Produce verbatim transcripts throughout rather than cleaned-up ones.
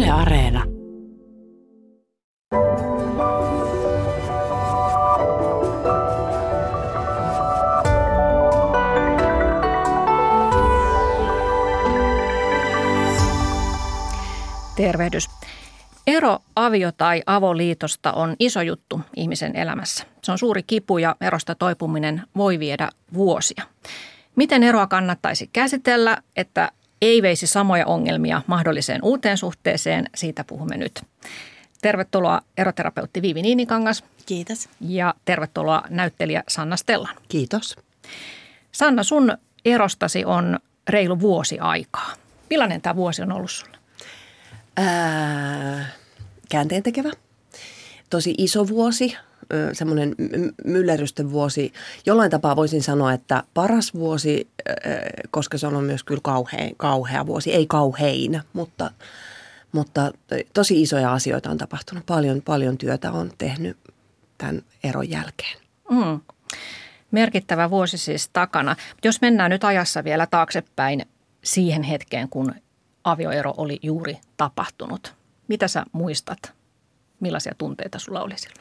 Yle Areena. Tervehdys. Ero avio- tai avoliitosta on iso juttu ihmisen elämässä. Se on suuri kipu ja erosta toipuminen voi viedä vuosia. Miten eroa kannattaisi käsitellä, että ei veisi samoja ongelmia mahdolliseen uuteen suhteeseen, siitä puhumme nyt. Tervetuloa eroterapeutti Viivi Niinikangas. Kiitos. Ja tervetuloa näyttelijä Sanna Stellan. Kiitos. Sanna, sun erostasi on reilu vuosi aikaa. Millainen tämä vuosi on ollut sulle? Ää, käänteentekevä. Tosi iso vuosi, semmoinen myllerrysten vuosi. Jollain tapaa voisin sanoa, että paras vuosi, koska se on myös kyllä kauhea, kauhea vuosi. Ei kauhein, mutta, mutta tosi isoja asioita on tapahtunut. Paljon, paljon työtä on tehnyt tämän eron jälkeen. Mm. Merkittävä vuosi siis takana. Jos mennään nyt ajassa vielä taaksepäin siihen hetkeen, kun avioero oli juuri tapahtunut. Mitä sä muistat? Millaisia tunteita sulla oli silloin?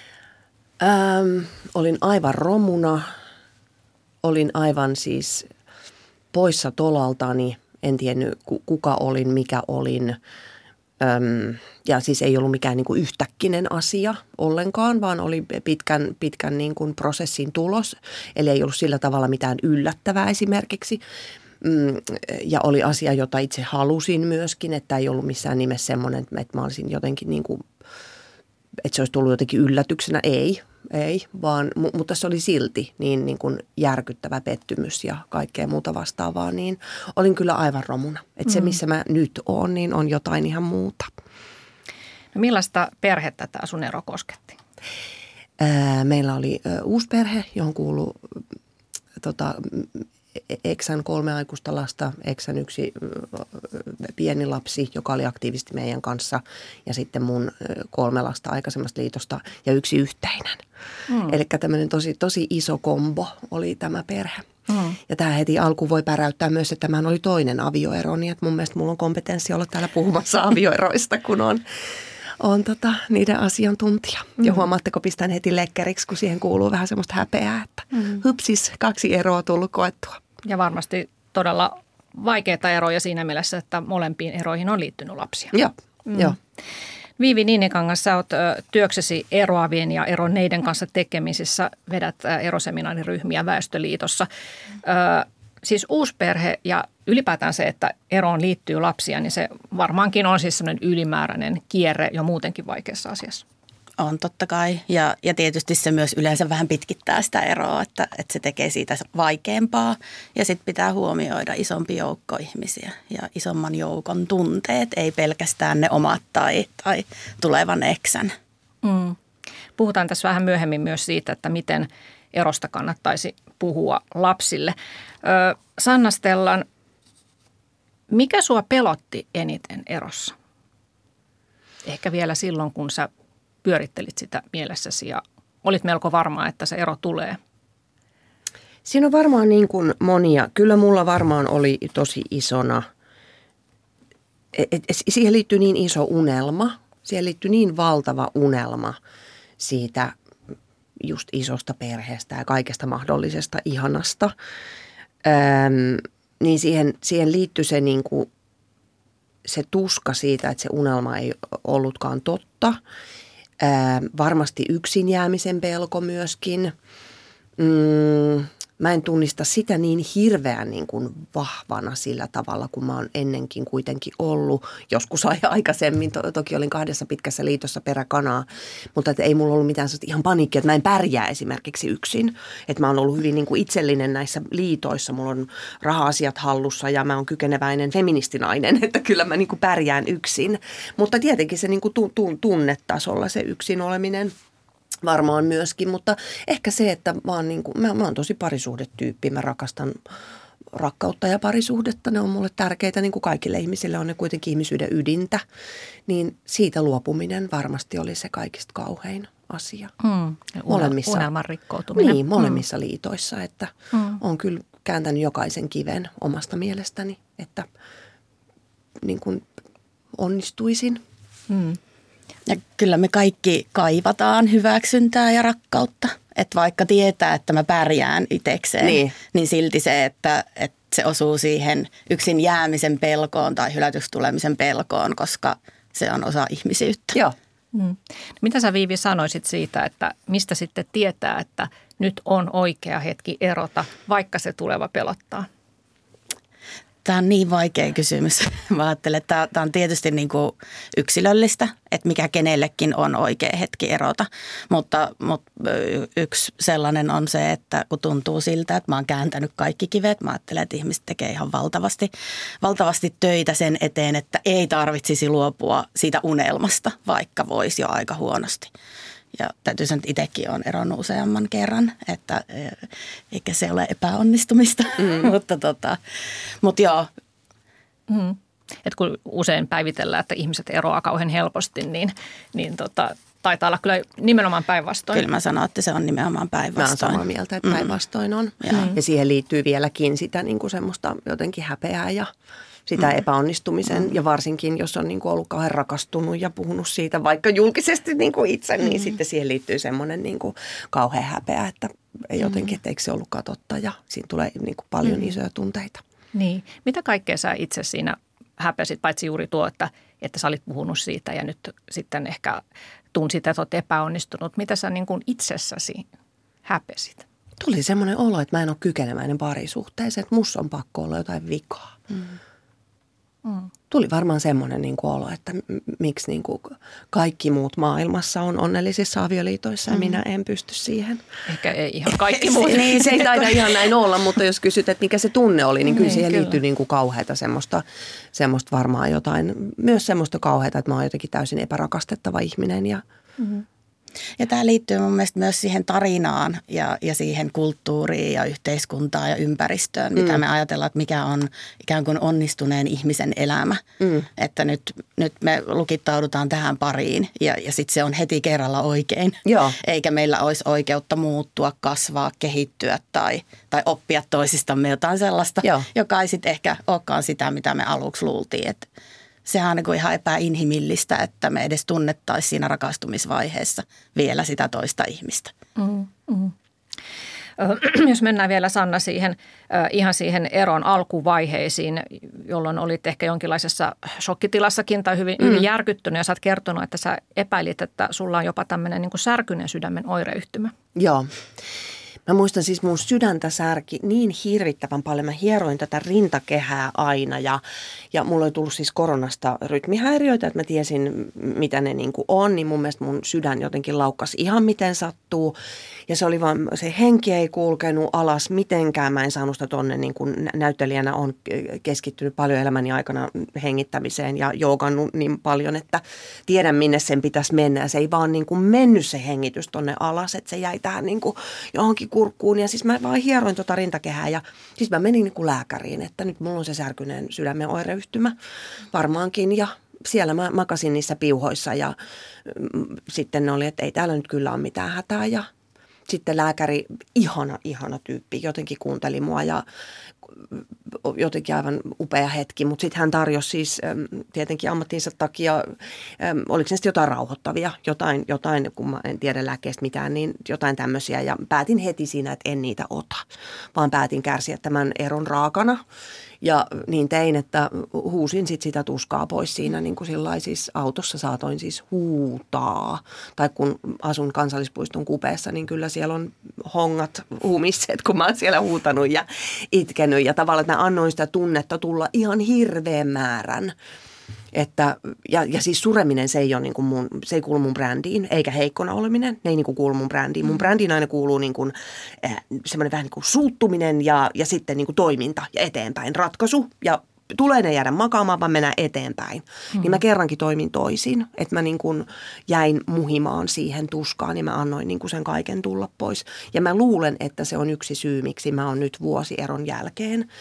Ähm, olin aivan romuna. Olin aivan siis poissa tolaltani. En tiennyt kuka olin, mikä olin. Öm, ja siis ei ollut mikään niin kuin yhtäkkinen asia ollenkaan, vaan oli pitkän, pitkän niin kuin prosessin tulos. Eli ei ollut sillä tavalla mitään yllättävää esimerkiksi. Ja oli asia, jota itse halusin myöskin, että ei ollut missään nimessä semmoinen, että mä olisin jotenkin niin kuin, että se olisi tullut jotenkin yllätyksenä. Ei, ei, vaan, mutta se oli silti niin, niin kuin järkyttävä pettymys ja kaikkea muuta vastaavaa, niin olin kyllä aivan romuna. Että se, missä mä nyt oon, niin on jotain ihan muuta. No millaista perhettä tämä sun ero kosketti? Ää, meillä oli ä, uusi perhe, johon kuului tota, eksän kolme aikuista lasta, eksän yksi pieni lapsi, joka oli aktiivisesti meidän kanssa, ja sitten mun kolme lasta aikaisemmasta liitosta ja yksi yhteinen. Mm. Eli tämmöinen tosi, tosi iso kombo oli tämä perhe. Mm. Ja tämä heti alkuun voi päräyttää myös, että tämä oli toinen avioero, niin että mun mielestä mulla on kompetenssi olla täällä puhumassa avioeroista, kun on, on tota, niiden asiantuntija. Mm. Ja huomaatteko, pistän heti lekkeriksi, kun siihen kuuluu vähän semmoista häpeää, että mm. hupsis, kaksi eroa tullut koettua. Ja varmasti todella vaikeita eroja siinä mielessä, että molempiin eroihin on liittynyt lapsia. Joo, mm. joo. Viivi Niinikangas, sä oot työksesi eroavien ja eronneiden kanssa tekemisissä, vedät eroseminaariryhmiä Väestöliitossa. Ö, siis uusperhe ja ylipäätään se, että eroon liittyy lapsia, niin se varmaankin on siis sellainen ylimääräinen kierre jo muutenkin vaikeassa asiassa. On totta kai ja, ja tietysti se myös yleensä vähän pitkittää sitä eroa, että, että se tekee siitä vaikeampaa ja sitten pitää huomioida isompi joukko ihmisiä ja isomman joukon tunteet, ei pelkästään ne omat tai, tai tulevan eksän. Mm. Puhutaan tässä vähän myöhemmin myös siitä, että miten erosta kannattaisi puhua lapsille. Ö, Sanna Stellan, mikä sua pelotti eniten erossa? Ehkä vielä silloin, kun sä pyörittelit sitä mielessäsi ja olit melko varma, että se ero tulee? Siinä on varmaan niin kuin monia. Kyllä mulla varmaan oli tosi isona. Et, et, siihen liittyy niin iso unelma. Siihen liittyy niin valtava unelma siitä just isosta perheestä ja kaikesta mahdollisesta ihanasta. Öm, niin siihen, siihen liittyy se, niin kuin, se tuska siitä, että se unelma ei ollutkaan totta. Ää, varmasti yksin jäämisen pelko myöskin. Mm, mä en tunnista sitä niin hirveän niin kuin vahvana sillä tavalla, kun mä oon ennenkin kuitenkin ollut. Joskus aikaisemmin, to, toki olin kahdessa pitkässä liitossa peräkanaa, mutta että ei mulla ollut mitään ihan paniikkia, että mä en pärjää esimerkiksi yksin. Että mä oon ollut hyvin niin kuin itsellinen näissä liitoissa. Mulla on raha-asiat hallussa ja mä oon kykeneväinen feministinainen, että kyllä mä niin kuin pärjään yksin. Mutta tietenkin se niin kuin tunnetasolla se yksin oleminen varmaan myöskin, mutta ehkä se, että mä oon, niin kuin, mä, mä oon tosi parisuhdetyyppi. Mä rakastan rakkautta ja parisuhdetta. Ne on mulle tärkeitä, niin kuin kaikille ihmisille on ne kuitenkin ihmisyyden ydintä. Niin siitä luopuminen varmasti oli se kaikista kauhein asia. Mm, molemmissa, unelman rikkoutuminen. Niin, molemmissa mm. liitoissa. Että mm. on kyllä kääntänyt jokaisen kiven omasta mielestäni, että niin kuin onnistuisin. Mm. Ja kyllä me kaikki kaivataan hyväksyntää ja rakkautta. Että vaikka tietää, että mä pärjään itsekseen, niin, niin silti se, että, että se osuu siihen yksin jäämisen pelkoon tai hylätyksi tulemisen pelkoon, koska se on osa ihmisyyttä. Joo. Mm. Mitä sä, Viivi, sanoisit siitä, että mistä sitten tietää, että nyt on oikea hetki erota, vaikka se tuleva pelottaa? Tämä on niin vaikea kysymys. Mä ajattelen, että tämä on tietysti niin kuin yksilöllistä, että mikä kenellekin on oikea hetki erota. Mutta, mutta yksi sellainen on se, että kun tuntuu siltä, että mä oon kääntänyt kaikki kivet, mä ajattelen, että ihmiset tekee ihan valtavasti, valtavasti töitä sen eteen, että ei tarvitsisi luopua siitä unelmasta, vaikka voisi jo aika huonosti. Ja täytyy sanoa, että itsekin olen eronnut useamman kerran, että eikä se ole epäonnistumista, mm. mutta, tota, mutta joo. Mm. Et kun usein päivitellään, että ihmiset eroaa kauhean helposti, niin, niin tota, taitaa olla kyllä nimenomaan päinvastoin. Kyllä mä sanon, että se on nimenomaan päinvastoin. Mä oon samaa mieltä, että päinvastoin on. Mm. Ja siihen liittyy vieläkin sitä niin kuin semmoista jotenkin häpeää ja sitä mm. epäonnistumisen. Mm. Ja varsinkin, jos on niin kuin ollut kauhean rakastunut ja puhunut siitä vaikka julkisesti niin kuin itse, mm. niin sitten siihen liittyy semmoinen niin kuin kauhean häpeä, että ei jotenkin, että eikö se ollutkaan totta. Ja siinä tulee niin kuin paljon mm. isoja tunteita. Niin. Mitä kaikkea sä itse siinä häpesit, paitsi juuri tuo, että, että sä olit puhunut siitä ja nyt sitten ehkä tunsit, että olet epäonnistunut. Mitä sä niin kuin itsessäsi häpesit? Tuli semmoinen olo, että mä en ole kykeneväinen parisuhteeseen, että musta on pakko olla jotain vikaa. Mm. Mm. Tuli varmaan semmoinen niin kuin olo, että miksi niin kuin kaikki muut maailmassa on onnellisissa avioliitoissa ja mm. minä en pysty siihen. Ehkä ei ihan kaikki muut. Niin, se ei taida ihan näin olla, mutta jos kysyt, että mikä se tunne oli, niin kyllä niin, siihen kyllä. liittyy niin kuin kauheata semmoista, semmoista varmaan jotain, myös semmoista kauheata, että mä oon jotenkin täysin epärakastettava ihminen ja mm. Ja tämä liittyy mun mielestä myös siihen tarinaan ja, ja siihen kulttuuriin ja yhteiskuntaan ja ympäristöön, mitä mm. me ajatellaan, että mikä on ikään kuin onnistuneen ihmisen elämä. Mm. Että nyt, nyt me lukittaudutaan tähän pariin ja, ja sitten se on heti kerralla oikein. Joo. Eikä meillä olisi oikeutta muuttua, kasvaa, kehittyä tai, tai oppia toisistamme jotain sellaista, Joo. joka ei sitten ehkä olekaan sitä, mitä me aluksi luultiin, että sehän on niin ihan epäinhimillistä, että me edes tunnettaisiin siinä rakastumisvaiheessa vielä sitä toista ihmistä. Mm, mm. Jos mennään vielä, Sanna, siihen, ihan siihen eron alkuvaiheisiin, jolloin olit ehkä jonkinlaisessa shokkitilassakin tai hyvin, mm. hyvin järkyttynyt ja sä oot kertonut, että sä epäilit, että sulla on jopa tämmöinen niin kuin särkyneen sydämen oireyhtymä. Joo. Mä muistan siis mun sydäntä särki niin hirvittävän paljon. Mä hieroin tätä rintakehää aina ja, ja mulla oli tullut siis koronasta rytmihäiriöitä, että mä tiesin mitä ne niin kuin on. Niin mun mielestä mun sydän jotenkin laukkasi ihan miten sattuu. Ja se oli vaan, se henki ei kulkenut alas mitenkään. Mä en saanut sitä tonne niin kuin näyttelijänä on keskittynyt paljon elämäni aikana hengittämiseen ja joogannut niin paljon, että tiedän minne sen pitäisi mennä. Ja se ei vaan niin kuin mennyt se hengitys tonne alas, että se jäi tähän niin kuin johonkin kurkkuun ja siis mä vaan hieroin tota rintakehää ja siis mä menin niin kuin lääkäriin, että nyt mulla on se särkyneen sydämen oireyhtymä varmaankin ja siellä mä makasin niissä piuhoissa ja mm, sitten ne oli, että ei täällä nyt kyllä ole mitään hätää ja sitten lääkäri, ihana, ihana tyyppi, jotenkin kuunteli mua ja jotenkin aivan upea hetki, mutta sitten hän tarjosi siis tietenkin ammattinsa takia, oliko se sitten jotain rauhoittavia, jotain, jotain, kun mä en tiedä lääkkeestä mitään, niin jotain tämmöisiä ja päätin heti siinä, että en niitä ota, vaan päätin kärsiä tämän eron raakana. Ja niin tein, että huusin sit sitä tuskaa pois siinä, niin kuin sillai siis autossa saatoin siis huutaa. Tai kun asun Kansallispuiston kupeessa, niin kyllä siellä on hongat humisseet, kun mä oon siellä huutanut ja itkenyt. Ja tavallaan, että mä annoin sitä tunnetta tulla ihan hirveän määrän. Että, ja, ja siis sureminen, se ei, ole niin kuin mun, se ei kuulu mun brändiin, eikä heikkona oleminen, ne ei niin kuin kuulu mun brändiin. Mun brändiin aina kuuluu niin kuin, äh, semmoinen vähän niin kuin suuttuminen ja, ja sitten niin kuin toiminta ja eteenpäin ratkaisu. Ja tulee ne jäädä makaamaan, vaan mennään eteenpäin. Hmm. Niin mä kerrankin toimin toisin, että mä niin kuin jäin muhimaan siihen tuskaan ja mä annoin niin kuin sen kaiken tulla pois. Ja mä luulen, että se on yksi syy, miksi mä oon nyt vuosi eron jälkeen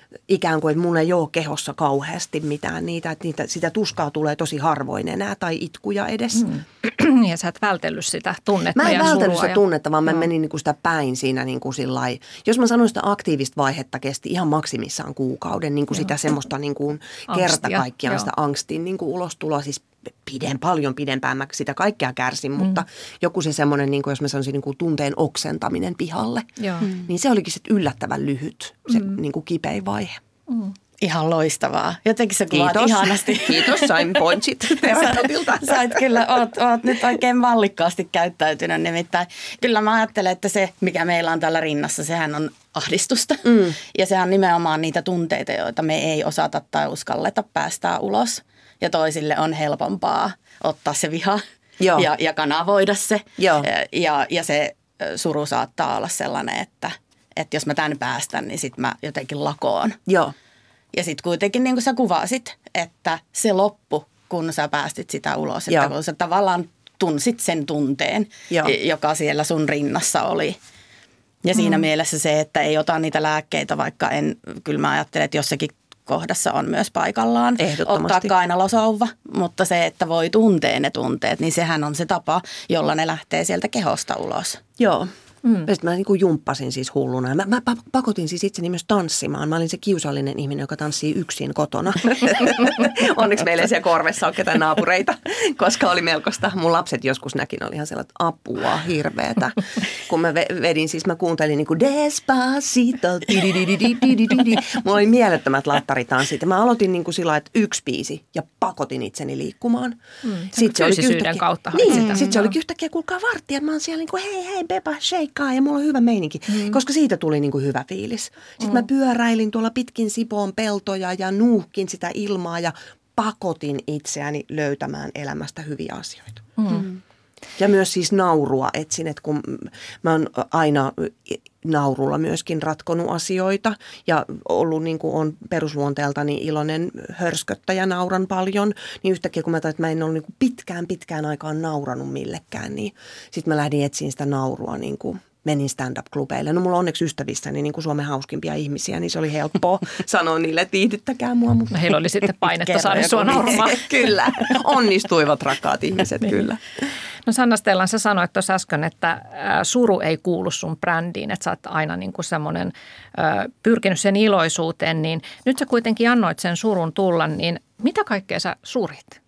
ikään kuin, että mun ei ole kehossa kauheasti mitään niitä, että niitä, sitä tuskaa tulee tosi harvoin enää tai itkuja edes. Mm. Ja sä et vältellyt sitä tunnetta Mä en ja vältellyt surua sitä ja... tunnetta, vaan mä Joo. menin niinku sitä päin siinä niinku sillai. Jos mä sanoin sitä aktiivista vaihetta kesti ihan maksimissaan kuukauden, niinku sitä semmoista niinku kerta kaikkiaan joo. sitä angstin niinku ulostuloa, siis piden, paljon pidempään mä sitä kaikkea kärsin, mm. mutta joku se semmoinen, niinku, jos mä sanoisin niinku tunteen oksentaminen pihalle, Joo. mm. niin se olikin sitten yllättävän lyhyt se mm. niinku kipein vaihe. Mm. Ihan loistavaa. Jotenkin sä kuvaat Kiitos. ihanasti. Kiitos, sain pointsit terapeutilta. Sait kyllä, oot, oot nyt oikein mallikkaasti käyttäytynyt. Nimittäin kyllä mä ajattelen, että se, mikä meillä on täällä rinnassa, sehän on ahdistusta. Mm. Ja sehän on nimenomaan niitä tunteita, joita me ei osata tai uskalleta päästää ulos. Ja toisille on helpompaa ottaa se viha ja, ja kanavoida se. Joo. Ja, ja se suru saattaa olla sellainen, että, että jos mä tämän päästän, niin sit mä jotenkin lakoon. Joo. Ja sitten kuitenkin niin kuin sä kuvasit, että se loppu, kun sä päästit sitä ulos, että Joo. kun sä tavallaan tunsit sen tunteen, Joo. joka siellä sun rinnassa oli. Ja siinä mm. mielessä se, että ei ota niitä lääkkeitä, vaikka en, kyllä mä ajattelen, että jossakin kohdassa on myös paikallaan ottaa kainalosouva, mutta se, että voi tuntea ne tunteet, niin sehän on se tapa, jolla ne lähtee sieltä kehosta ulos. Joo. Mm. Sitten mä niin kuin jumppasin siis hulluna. Mä, mä pakotin siis itseni myös tanssimaan. Mä olin se kiusallinen ihminen, joka tanssii yksin kotona. Onneksi meillä ei siellä korvessa ole ketään naapureita, koska oli melkoista. Mun lapset joskus näkin, oli ihan sellaista apua hirveetä. Kun mä vedin, siis mä kuuntelin niin kuin Despacito. Mulla oli mielettömät lattaritanssit. Ja mä aloitin niin kuin sillä että yksi biisi ja pakotin itseni liikkumaan. Mm. Sitten se olikin kautta. Niin, sitä. Sitten se olikin yhtäkkiä, kuulkaa varttia. Mä oon siellä niin kuin hei hei Beba, shake. Ja mulla on hyvä meininki, mm. koska siitä tuli niin kuin hyvä fiilis. Sitten mm. mä pyöräilin tuolla pitkin Sipoon peltoja ja nuuhkin sitä ilmaa ja pakotin itseäni löytämään elämästä hyviä asioita. Mm. Ja myös siis naurua etsin, että kun mä oon aina naurulla myöskin ratkonut asioita ja ollut niin kuin on perusluonteeltani iloinen hörsköttäjä, nauran paljon, niin yhtäkkiä kun mä tajusin, että mä en ole niin kuin pitkään pitkään aikaan nauranut millekään, niin sitten mä lähdin etsiin sitä naurua niin kuin menin stand-up-klubeille. No mulla on onneksi ystävissäni niin kuin Suomen hauskimpia ihmisiä, niin se oli helppoa sanoa niille, että viihdyttäkää mua. Mutta... No heillä oli sitten painetta saada sua nauramaan. Kyllä, onnistuivat rakkaat ihmiset, niin. Kyllä. No Sanna Stellan, sä sanoit tuossa äsken, että suru ei kuulu sun brändiin, että sä oot aina niin kuin semmoinen pyrkinyt sen iloisuuteen, niin nyt sä kuitenkin annoit sen surun tulla, niin mitä kaikkea sä surit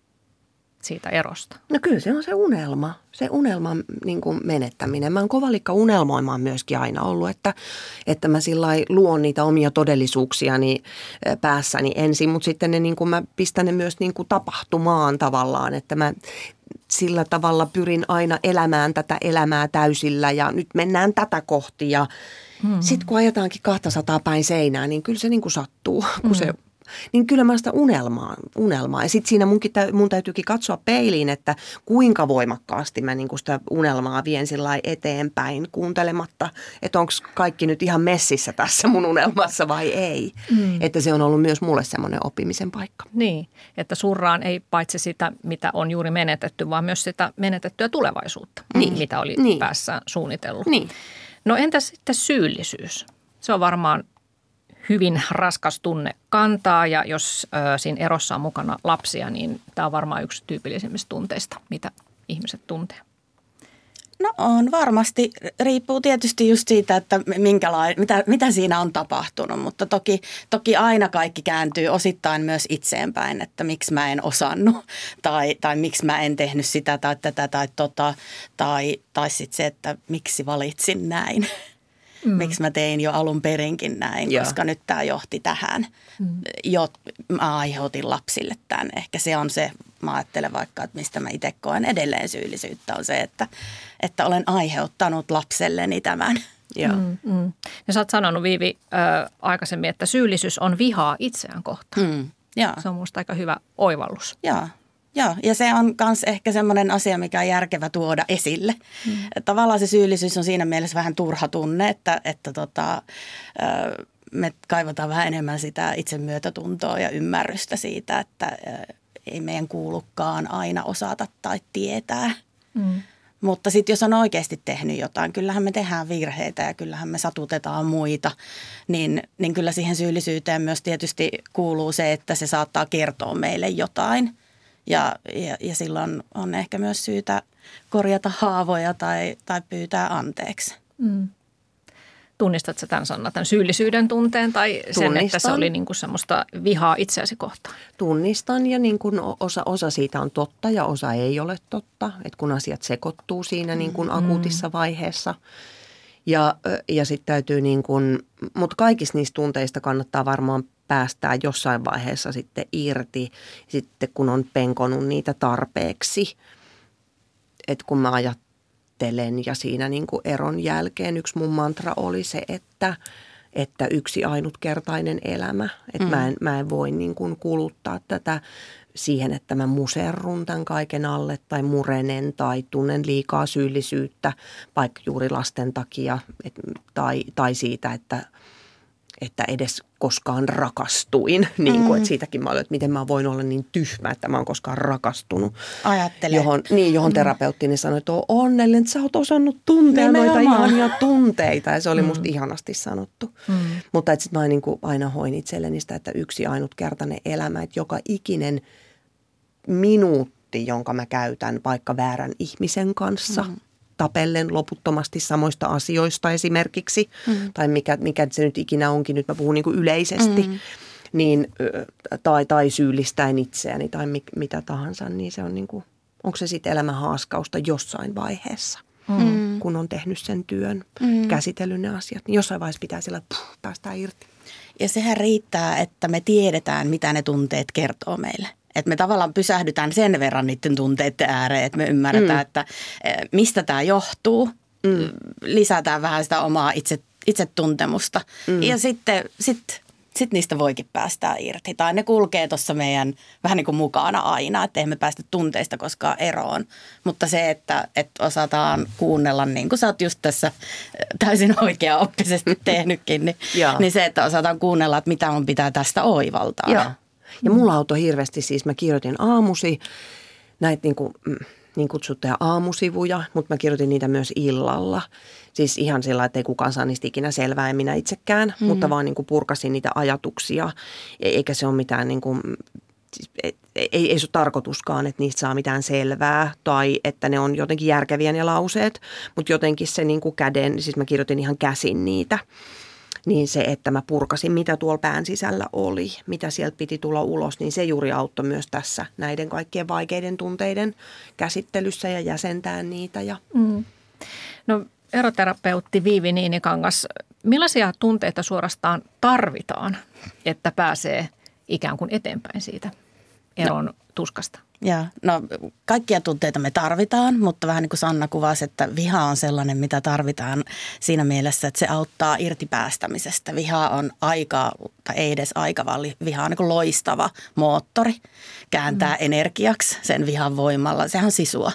siitä erosta? No kyllä se on se unelma, se unelman niin kuin menettäminen. Mä oon kovalikka unelmoimaan myöskin aina ollut, että, että mä sillai luon niitä omia todellisuuksiani päässäni ensin, mutta sitten ne, niin kuin mä pistän ne myös niin kuin tapahtumaan tavallaan, että mä sillä tavalla pyrin aina elämään tätä elämää täysillä ja nyt mennään tätä kohti ja mm-hmm. sitten kun ajetaankin kahtasataa päin seinää, niin kyllä se niin kuin sattuu, kun mm-hmm. se niin kyllä mä sitä unelmaa, unelmaa. Ja sitten siinä munkin, mun täytyykin katsoa peiliin, että kuinka voimakkaasti mä niinku sitä unelmaa vien sillai eteenpäin kuuntelematta, että onko kaikki nyt ihan messissä tässä mun unelmassa vai ei. Mm. Että se on ollut myös mulle semmoinen oppimisen paikka. Niin, että surraan ei paitsi sitä, mitä on juuri menetetty, vaan myös sitä menetettyä tulevaisuutta, niin. mitä oli niin. päässä suunnitellut. Niin. No entä sitten syyllisyys? Se on varmaan hyvin raskas tunne kantaa ja jos ö, siinä erossa on mukana lapsia, niin tämä on varmaan yksi tyypillisimmistä tunteista, mitä ihmiset tuntee. No on varmasti. Riippuu tietysti just siitä, että minkälainen, mitä, mitä siinä on tapahtunut, mutta toki, toki aina kaikki kääntyy osittain myös itseenpäin, että miksi mä en osannut tai, tai miksi mä en tehnyt sitä tai tätä tai tota tai, tai sitten se, että miksi valitsin näin. Mm. Miksi mä tein jo alun perinkin näin, Joo. koska nyt tämä johti tähän. Mm. Jo, mä aiheutin lapsille tämän. Ehkä se on se, mä ajattelen vaikka, että mistä mä itse koen edelleen syyllisyyttä, on se, että, että olen aiheuttanut lapselleni tämän. Joo. Mm, mm. Ja sä oot sanonut, Viivi, äh, aikaisemmin, että syyllisyys on vihaa itseään kohtaan. Mm. Se on musta aika hyvä oivallus. Joo. Joo, ja se on myös ehkä semmoinen asia, mikä on järkevä tuoda esille. Mm. Tavallaan se syyllisyys on siinä mielessä vähän turha tunne, että, että tota, me kaivataan vähän enemmän sitä itsemyötätuntoa ja ymmärrystä siitä, että ei meidän kuulukaan aina osata tai tietää. Mm. Mutta sitten jos on oikeasti tehnyt jotain, kyllähän me tehdään virheitä ja kyllähän me satutetaan muita, niin, niin kyllä siihen syyllisyyteen myös tietysti kuuluu se, että se saattaa kertoa meille jotain. Ja, ja, ja silloin on ehkä myös syytä korjata haavoja tai, tai pyytää anteeksi. Mm. Tunnistatko tämän, Sanna, tämän syyllisyyden tunteen tai sen, Tunnistan. Että se oli niin kuin semmoista vihaa itseäsi kohtaan? Tunnistan ja niin kuin osa, osa siitä on totta ja osa ei ole totta, että kun asiat sekoittuu siinä niin kuin akuutissa vaiheessa. Ja, ja sitten täytyy niin kuin, mutta kaikista niistä tunteista kannattaa varmaan päästää jossain vaiheessa sitten irti, sitten kun on penkonut niitä tarpeeksi, että kun mä ajattelen, ja siinä niin kuin eron jälkeen yksi mun mantra oli se, että, että yksi ainutkertainen elämä. Että mm. mä, en, mä en voi niin kuin kuluttaa tätä siihen, että mä muserrun tämän kaiken alle tai murenen tai tunnen liikaa syyllisyyttä, vaikka juuri lasten takia et, tai, tai siitä, että, että edes koskaan rakastuin. Niin kuin, mm. että siitäkin mä olen, että miten mä voin olla niin tyhmä, että mä oon koskaan rakastunut. Ajattelen. Johon, niin, johon terapeuttini sanoi, että on onnellinen, että sä oot osannut tuntea noita ihania tunteita. Ja se oli mm. musta ihanasti sanottu. Mm. Mutta sitten mä niin kuin aina hoin itselleni sitä, että yksi ainutkertainen elämä, että joka ikinen minuutti, jonka mä käytän vaikka väärän ihmisen kanssa, mm. tapellen loputtomasti samoista asioista esimerkiksi, mm. tai mikä, mikä se nyt ikinä onkin, nyt mä puhun niin kuin yleisesti, mm. niin, tai, tai syyllistäen itseäni tai mi, mitä tahansa, niin se on niin kuin, onko se sitten elämänhaaskausta jossain vaiheessa, mm. kun on tehnyt sen työn, mm. käsitellyt ne asiat, niin jossain vaiheessa pitää sillä puh, päästään irti. Ja sehän riittää, että me tiedetään, mitä ne tunteet kertoo meille. Että me tavallaan pysähdytään sen verran niiden tunteiden ääreen, että me ymmärretään, mm. että mistä tämä johtuu. Mm. Lisätään vähän sitä omaa itse, itsetuntemusta mm. ja sitten sit, sit niistä voikin päästää irti. Tai ne kulkee tuossa meidän vähän niin kuin mukana aina, että eihän me päästä tunteista koskaan eroon. Mutta se, että, että osataan kuunnella, niin kuin sä oot just tässä täysin oikeaoppisesti tehnytkin, niin, niin se, että osataan kuunnella, että mitä mun pitää tästä oivaltaa. Joo. Ja mulla auttoi hirveästi, siis mä kirjoitin aamusi, näitä niin, kuin, niin kutsuttuja aamusivuja, mutta mä kirjoitin niitä myös illalla. Siis ihan sillä, että ei kukaan saa niistä ikinä selvää, en minä itsekään, mm. mutta vaan niin kuin purkasin niitä ajatuksia. Eikä se ole mitään, niin kuin, siis ei, ei, ei se ole tarkoituskaan, että niistä saa mitään selvää tai että ne on jotenkin järkeviä ne lauseet, mutta jotenkin se niin kuin käden, siis mä kirjoitin ihan käsin niitä. Niin se, että mä purkasin, mitä tuolla pään sisällä oli, mitä sieltä piti tulla ulos, niin se juuri auttoi myös tässä näiden kaikkien vaikeiden tunteiden käsittelyssä ja jäsentää niitä. Ja. Mm. No eroterapeutti Viivi Niinikangas, millaisia tunteita suorastaan tarvitaan, että pääsee ikään kuin eteenpäin siitä eron no. tuskasta? Joo, no kaikkia tunteita me tarvitaan, mutta vähän niin kuin Sanna kuvasi, että viha on sellainen, mitä tarvitaan siinä mielessä, että se auttaa irti päästämisestä. Viha on aika, tai ei edes aika, vaan viha on niin kuin loistava moottori, kääntää mm. energiaksi sen vihan voimalla. Sehän on sisua.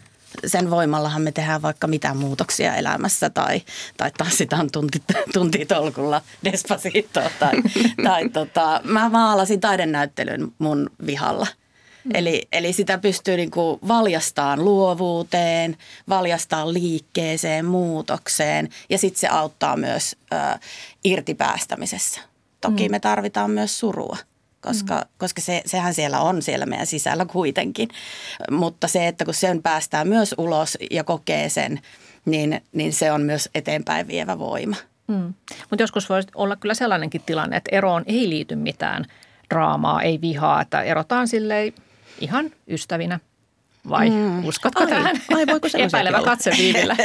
Sen voimallahan me tehdään vaikka mitä muutoksia elämässä tai, tai tanssitaan tunti, tuntitolkulla Despacitoa tai, tai tota, mä maalasin taidenäyttelyn mun vihalla. Mm. Eli, eli sitä pystyy niin kuin valjastamaan luovuuteen, valjastamaan liikkeeseen, muutokseen ja sitten se auttaa myös ö, irtipäästämisessä. Toki mm. me tarvitaan myös surua, koska, mm. koska se, sehän siellä on siellä meidän sisällä kuitenkin. Mutta se, että kun sen päästää myös ulos ja kokee sen, niin, niin se on myös eteenpäin vievä voima. Mm. Mutta joskus voi olla kyllä sellainenkin tilanne, että eroon ei liity mitään draamaa, ei vihaa, että erotaan silleen ihan ystävinä. Vai mm. uskotko ai, tähän? Ai, voiko epäilevä katse Viivillä.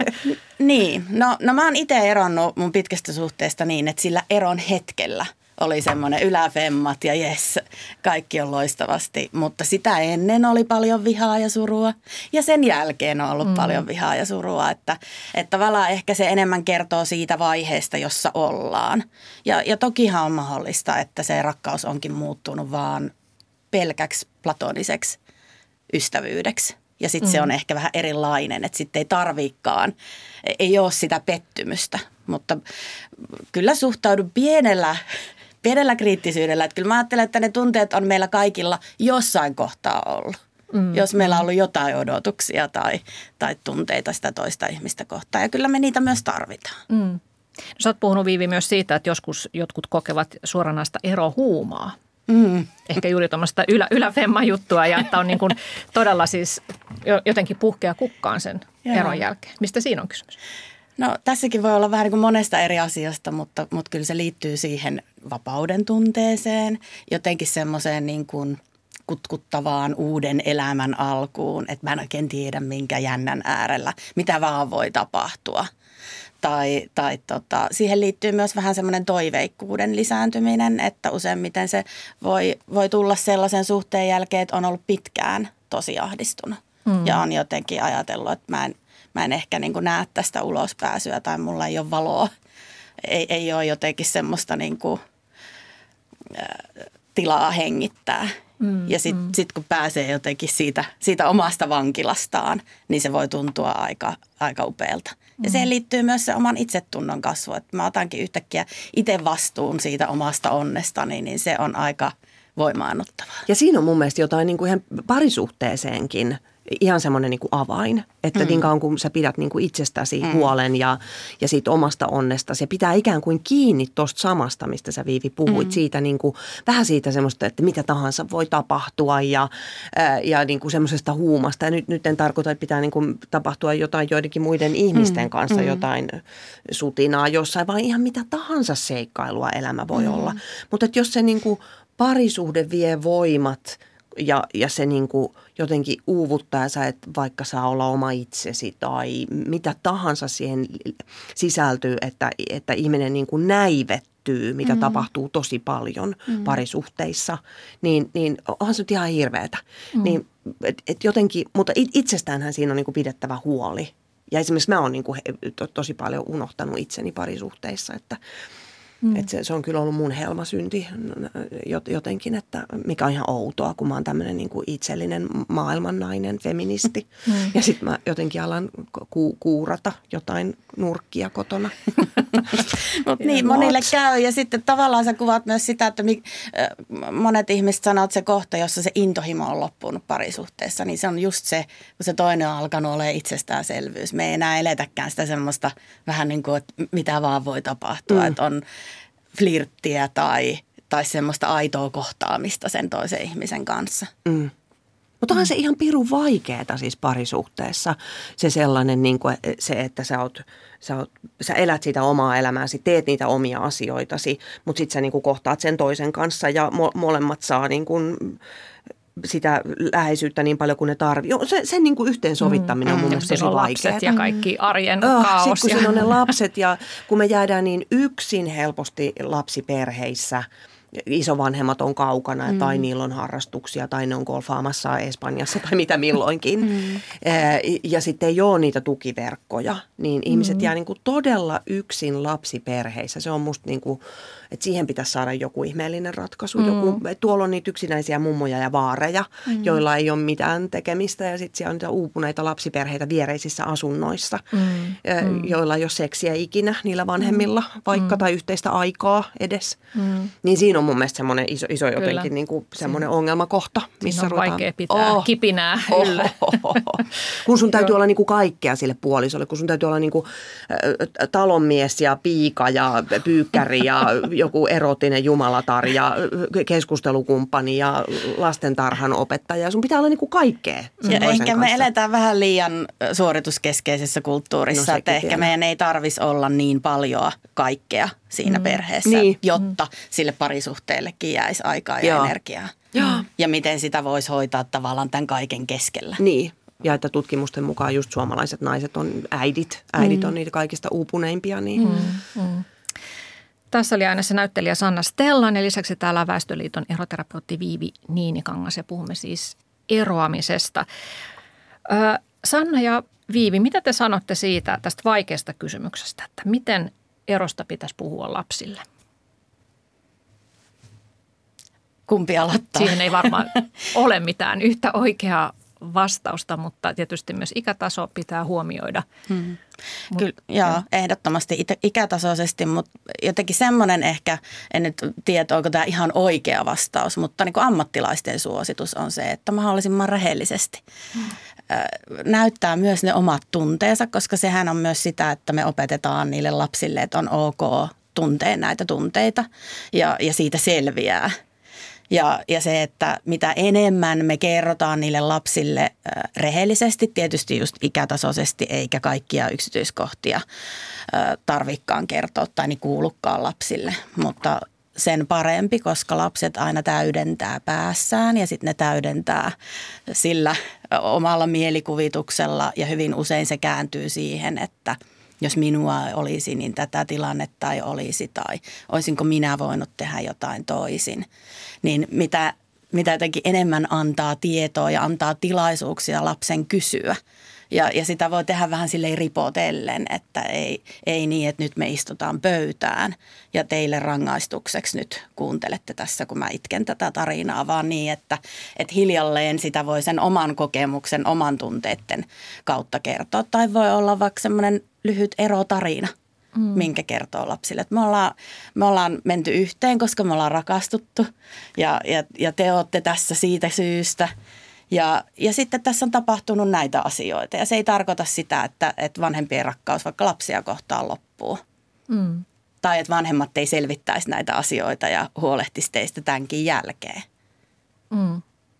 Niin, no, no mä oon itse eronnut mun pitkästä suhteesta niin, että sillä eron hetkellä oli semmoinen yläfemmat ja jes, kaikki on loistavasti. Mutta sitä ennen oli paljon vihaa ja surua ja sen jälkeen on ollut mm. paljon vihaa ja surua. Että, että tavallaan ehkä se enemmän kertoo siitä vaiheesta, jossa ollaan. Ja, ja tokihan on mahdollista, että se rakkaus onkin muuttunut vaan pelkäksi platoniseksi ystävyydeksi. Ja sitten mm. se on ehkä vähän erilainen, että sitten ei tarviikaan, ei ole sitä pettymystä. Mutta kyllä suhtaudun pienellä, pienellä kriittisyydellä. Että kyllä mä ajattelen, että ne tunteet on meillä kaikilla jossain kohtaa ollut. mm. jos meillä on ollut jotain odotuksia tai, tai tunteita sitä toista ihmistä kohtaan. Ja kyllä me niitä myös tarvitaan. Mm. No, sä oot puhunut, Viivi, myös siitä, että joskus jotkut kokevat suoranaista erohuumaa. Mm. Ehkä juuri tuommoista ylä, yläfemma-juttua ja että on niin kuin todella siis jotenkin puhkea kukkaan sen Joo. eron jälkeen. Mistä siinä on kysymys? No tässäkin voi olla vähän niin kuin monesta eri asiasta, mutta, mutta kyllä se liittyy siihen vapauden tunteeseen, jotenkin semmoiseen niin kuin kutkuttavaan uuden elämän alkuun, että mä en oikein tiedä minkä jännän äärellä, mitä vaan voi tapahtua. Tai, tai tota, siihen liittyy myös vähän semmoinen toiveikkuuden lisääntyminen, että useimmiten se voi, voi tulla sellaisen suhteen jälkeen, että on ollut pitkään tosi ahdistunut. Mm. Ja on jotenkin ajatellut, että mä en, mä en ehkä niin kuin näe tästä ulospääsyä tai mulla ei ole valoa. Ei, ei ole jotenkin semmoista niin kuin, ä, tilaa hengittää. Mm, ja sitten mm. sit kun pääsee jotenkin siitä, siitä omasta vankilastaan, niin se voi tuntua aika, aika upealta. Ja siihen liittyy myös se oman itsetunnon kasvu, että mä otankin yhtäkkiä itse vastuun siitä omasta onnestani, niin se on aika voimaannuttavaa. Ja siinä on mun mielestä jotain niin kuin ihan parisuhteeseenkin ihan semmoinen niin kuin avain, että mm. niin kauan kun sä pidät niin kuin itsestäsi mm. huolen ja, ja siitä omasta onnestasi ja pitää ikään kuin kiinni tuosta samasta, mistä sä Viivi puhuit, mm. siitä niin kuin, vähän siitä semmoista, että mitä tahansa voi tapahtua ja, ää, ja niin kuin semmoisesta huumasta. Ja nyt, nyt en tarkoita, että pitää niin kuin tapahtua jotain joidenkin muiden ihmisten mm. kanssa, mm. jotain sutinaa jossain, vaan ihan mitä tahansa seikkailua elämä voi mm. olla. Mutta että jos se niin kuin parisuhde vie voimat ja, ja se niin kuin jotenkin uuvuttaa, sä et vaikka saa olla oma itsesi tai mitä tahansa siihen sisältyy, että, että ihminen niin kuin näivettyy, mitä mm. tapahtuu tosi paljon mm. parisuhteissa, niin, niin onhan se nyt ihan hirveetä. Mm. Niin, et, et jotenkin, mutta itsestäänhän siinä on niin kuin pidettävä huoli. Ja esimerkiksi mä oon niin kuin to, tosi paljon unohtanut itseni parisuhteissa, että Mm. Että se, se on kyllä ollut mun helmasynti jotenkin, että mikä on ihan outoa, kun mä oon tämmöinen niin kuin itsellinen maailmannainen feministi. Mm. Ja sitten mä jotenkin alan ku, kuurata jotain nurkkia kotona. Mutta niin, monille käy. Ja sitten tavallaan sä kuvaat myös sitä, että mi, monet ihmiset sanoo, että se kohta, jossa se intohimo on loppunut parisuhteessa, niin se on just se, kun se toinen on alkanut olemaan itsestäänselvyys. Me ei enää eletäkään sitä semmoista vähän niin kuin, että mitä vaan voi tapahtua, mm. että on flirttiä tai, tai semmoista aitoa kohtaamista sen toisen ihmisen kanssa. Mm. Mutta onhan mm. se ihan pirun vaikeaa siis parisuhteessa se sellainen, niin kuin se, että sä, oot, sä, oot, sä elät sitä omaa elämääsi, teet niitä omia asioitasi, mutta sitten sä niin kuin kohtaat sen toisen kanssa ja mo- molemmat saa niin kuin sitä läheisyyttä niin paljon kuin ne tarvitsee. Se, sen niin kuin yhteensovittaminen mm. on mun mielestä tosi vaikeaa. Lapset ja kaikki arjen oh, kaos. Sitten kun siinä on ne lapset ja kun me jäädään niin yksin helposti lapsiperheissä, isovanhemmat on kaukana mm. tai niillä on harrastuksia tai ne on golfaamassa Espanjassa tai mitä milloinkin. Mm. Ja sitten ei ole niitä tukiverkkoja, niin mm. ihmiset jää niin kuin todella yksin lapsiperheissä. Se on musta niin kuin, että siihen pitäisi saada joku ihmeellinen ratkaisu. Mm. Joku, tuolla on niitä yksinäisiä mummoja ja vaareja, mm. joilla ei ole mitään tekemistä ja sitten siellä on niitä uupuneita lapsiperheitä viereisissä asunnoissa, mm. Mm. joilla ei ole seksiä ikinä niillä vanhemmilla vaikka mm. tai yhteistä aikaa edes. Mm. Niin siinä on mun mielestä semmoinen iso, iso jotenkin niin kuin semmoinen ongelmakohta, missä siinä on ruvetaan vaikea pitää oh. kipinää yllä. Oh, oh, oh. Kun sun täytyy olla niin kuin kaikkea sille puolisolle, kun sun täytyy olla niin kuin äh, talonmies ja piika ja pyykkäri ja joku erotinen jumalatar ja keskustelukumppani ja lastentarhan opettaja. Sun pitää olla niin kuin kaikkea. Ja ehkä me eletään vähän liian suorituskeskeisessä kulttuurissa, no, että ehkä vielä. Meidän ei tarvitsisi olla niin paljon kaikkea siinä mm. perheessä, niin. jotta mm. sille parisuhteellekin jäisi aikaa ja Joo. energiaa. Joo. Ja miten sitä voisi hoitaa tavallaan tämän kaiken keskellä. Niin. Ja että tutkimusten mukaan just suomalaiset naiset on äidit. Äidit mm. on niitä kaikista uupuneimpia. Niin. Mm. Mm. Tässä oli äänessä näyttelijä Sanna Stellan ja lisäksi täällä on Väestöliiton eroterapeutti Viivi Niinikangas ja puhumme siis eroamisesta. Ö, Sanna ja Viivi, mitä te sanotte siitä tästä vaikeasta kysymyksestä, että miten erosta pitäisi puhua lapsille? Kumpi aloittaa? Siihen ei varmaan ole mitään yhtä oikeaa vastausta, mutta tietysti myös ikätaso pitää huomioida. Hmm. Mut, Kyllä, joo, joo, ehdottomasti itä, ikätasoisesti, mutta jotenkin semmoinen ehkä, en nyt tiedä, onko tämä ihan oikea vastaus, mutta niin kuin ammattilaisten suositus on se, että mahdollisimman rehellisesti hmm. näyttää myös ne omat tunteensa, koska sehän on myös sitä, että me opetetaan niille lapsille, että on ok tuntea näitä tunteita ja, ja siitä selviää. Ja, ja se, että mitä enemmän me kerrotaan niille lapsille äh, rehellisesti, tietysti just ikätasoisesti, eikä kaikkia yksityiskohtia äh, tarvikkaan kertoa tai niin kuulukaan lapsille, mutta sen parempi, koska lapset aina täydentää päässään ja sitten ne täydentää sillä omalla mielikuvituksella ja hyvin usein se kääntyy siihen, että jos minua olisi, niin tätä tilannetta ei olisi tai olisinko minä voinut tehdä jotain toisin. Niin mitä, mitä jotenkin enemmän antaa tietoa ja antaa tilaisuuksia lapsen kysyä. Ja, ja sitä voi tehdä vähän silleen ripotellen, että ei, ei niin, että nyt me istutaan pöytään ja teille rangaistukseksi nyt kuuntelette tässä, kun mä itken tätä tarinaa, vaan niin, että, että hiljalleen sitä voi sen oman kokemuksen, oman tunteiden kautta kertoa. Tai voi olla vaikka semmoinen lyhyt erotarina, mm. minkä kertoo lapsille. Että me, ollaan, me ollaan menty yhteen, koska me ollaan rakastuttu ja, ja, ja te olette tässä siitä syystä. Ja, ja sitten tässä on tapahtunut näitä asioita ja se ei tarkoita sitä, että, että vanhempien rakkaus vaikka lapsia kohtaan loppuu. Mm. Tai että vanhemmat ei selvittäisi näitä asioita ja huolehtisi teistä tämänkin jälkeen. Mm.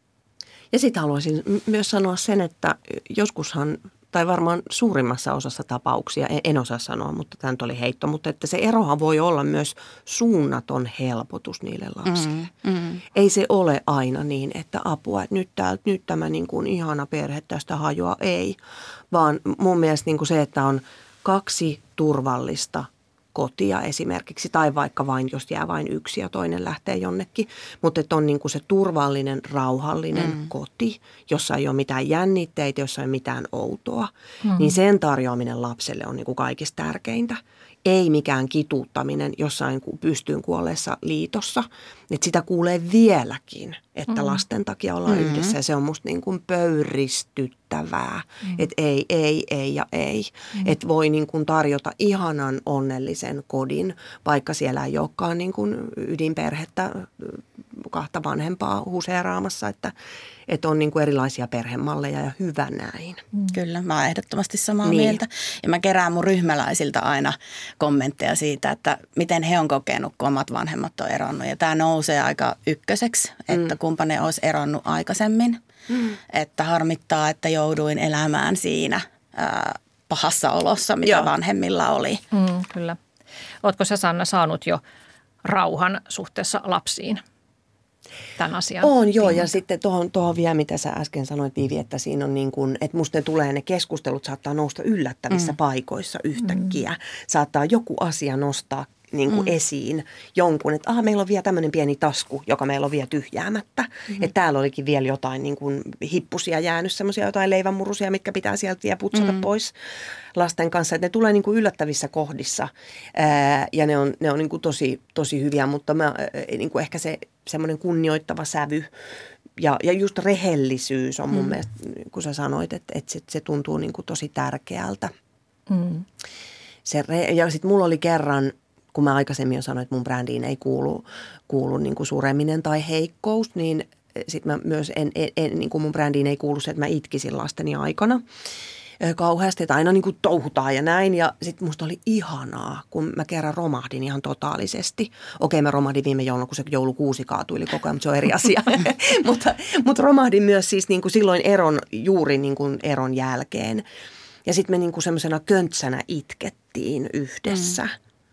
Ja sitten haluaisin myös sanoa sen, että joskushan, tai varmaan suurimmassa osassa tapauksia, en osaa sanoa, mutta tämä nyt oli heitto, mutta että se erohan voi olla myös suunnaton helpotus niille lapsille. Mm, mm. Ei se ole aina niin, että apua, että nyt, tää, nyt tämä niin kuin ihana perhe tästä hajoaa, ei. Vaan mun mielestä niin kuin se, että on kaksi turvallista kotia esimerkiksi, tai vaikka vain, jos jää vain yksi ja toinen lähtee jonnekin, mutta että on niin kuin se turvallinen, rauhallinen mm. koti, jossa ei ole mitään jännitteitä, jossa ei ole mitään outoa, mm. niin sen tarjoaminen lapselle on niin kuin kaikista tärkeintä. Ei mikään kituuttaminen jossain pystyyn kuolleessa liitossa, että sitä kuulee vieläkin, että mm. lasten takia ollaan mm-hmm. yhdessä ja se on musta niin kuin pöyristyttävää, mm. että ei, ei, ei ja ei. Mm. Että voi niin kuin tarjota ihanan onnellisen kodin, vaikka siellä ei olekaan niin kuin ydinperhettä, kahta vanhempaa huseeraamassa, että, että on niin kuin erilaisia perhemalleja ja hyvä näin. Mm. Kyllä, mä oon ehdottomasti samaa niin. mieltä. Ja mä kerään mun ryhmäläisiltä aina kommentteja siitä, että miten he on kokenut, kun omat vanhemmat on eronnut. Ja tämä nousee aika ykköseksi, että mm. kumpa ne olisi eronnut aikaisemmin. Mm. Että harmittaa, että jouduin elämään siinä ää, pahassa olossa, mitä Joo. vanhemmilla oli. Mm, kyllä. Ootko sä, Sanna, saanut jo rauhan suhteessa lapsiin tämän asian? On joo, ja sitten tuohon, tuohon vielä, mitä sä äsken sanoit, Viivi, että siinä on niin kuin, että musta ne tulee, ne keskustelut saattaa nousta yllättävissä mm. paikoissa yhtäkkiä. Mm. Saattaa joku asia nostaa niin kuin mm. esiin jonkun, että aha, meillä on vielä tämmöinen pieni tasku, joka meillä on vielä tyhjäämättä. Mm. Että täällä olikin vielä jotain niin kuin hippusia jäänyt, semmoisia jotain leivänmurusia, mitkä pitää sieltä vielä putsata mm. pois lasten kanssa. Että ne tulee niin kuin yllättävissä kohdissa ää, ja ne on, ne on niin kuin tosi, tosi hyviä, mutta mä, niin kuin ehkä se semmoinen kunnioittava sävy ja, ja just rehellisyys on mun mm. mielestä, kun sä sanoit, että, että se, se tuntuu niin kuin tosi tärkeältä. Mm. Se re, ja sitten mulla oli kerran, kun mä aikaisemmin jo sanoin, että mun brändiin ei kuulu, kuulu niin kuin sureminen tai heikkous, niin sitten mä myös en, en, en, niin kuin mun brändiin ei kuulu se, että mä itkisin lasteni aikana kauheasti, että aina niin kuin touhutaan ja näin. Ja sitten musta oli ihanaa, kun mä kerran romahdin ihan totaalisesti. Okei, mä romahdin viime jouluna, kun se joulukuusi kaatuili koko ajan, mutta se on eri asia. mutta, mutta romahdin myös siis niin kuin silloin eron, juuri niin kuin eron jälkeen. Ja sitten me niin kuin semmoisena köntsänä itkettiin yhdessä. Mm.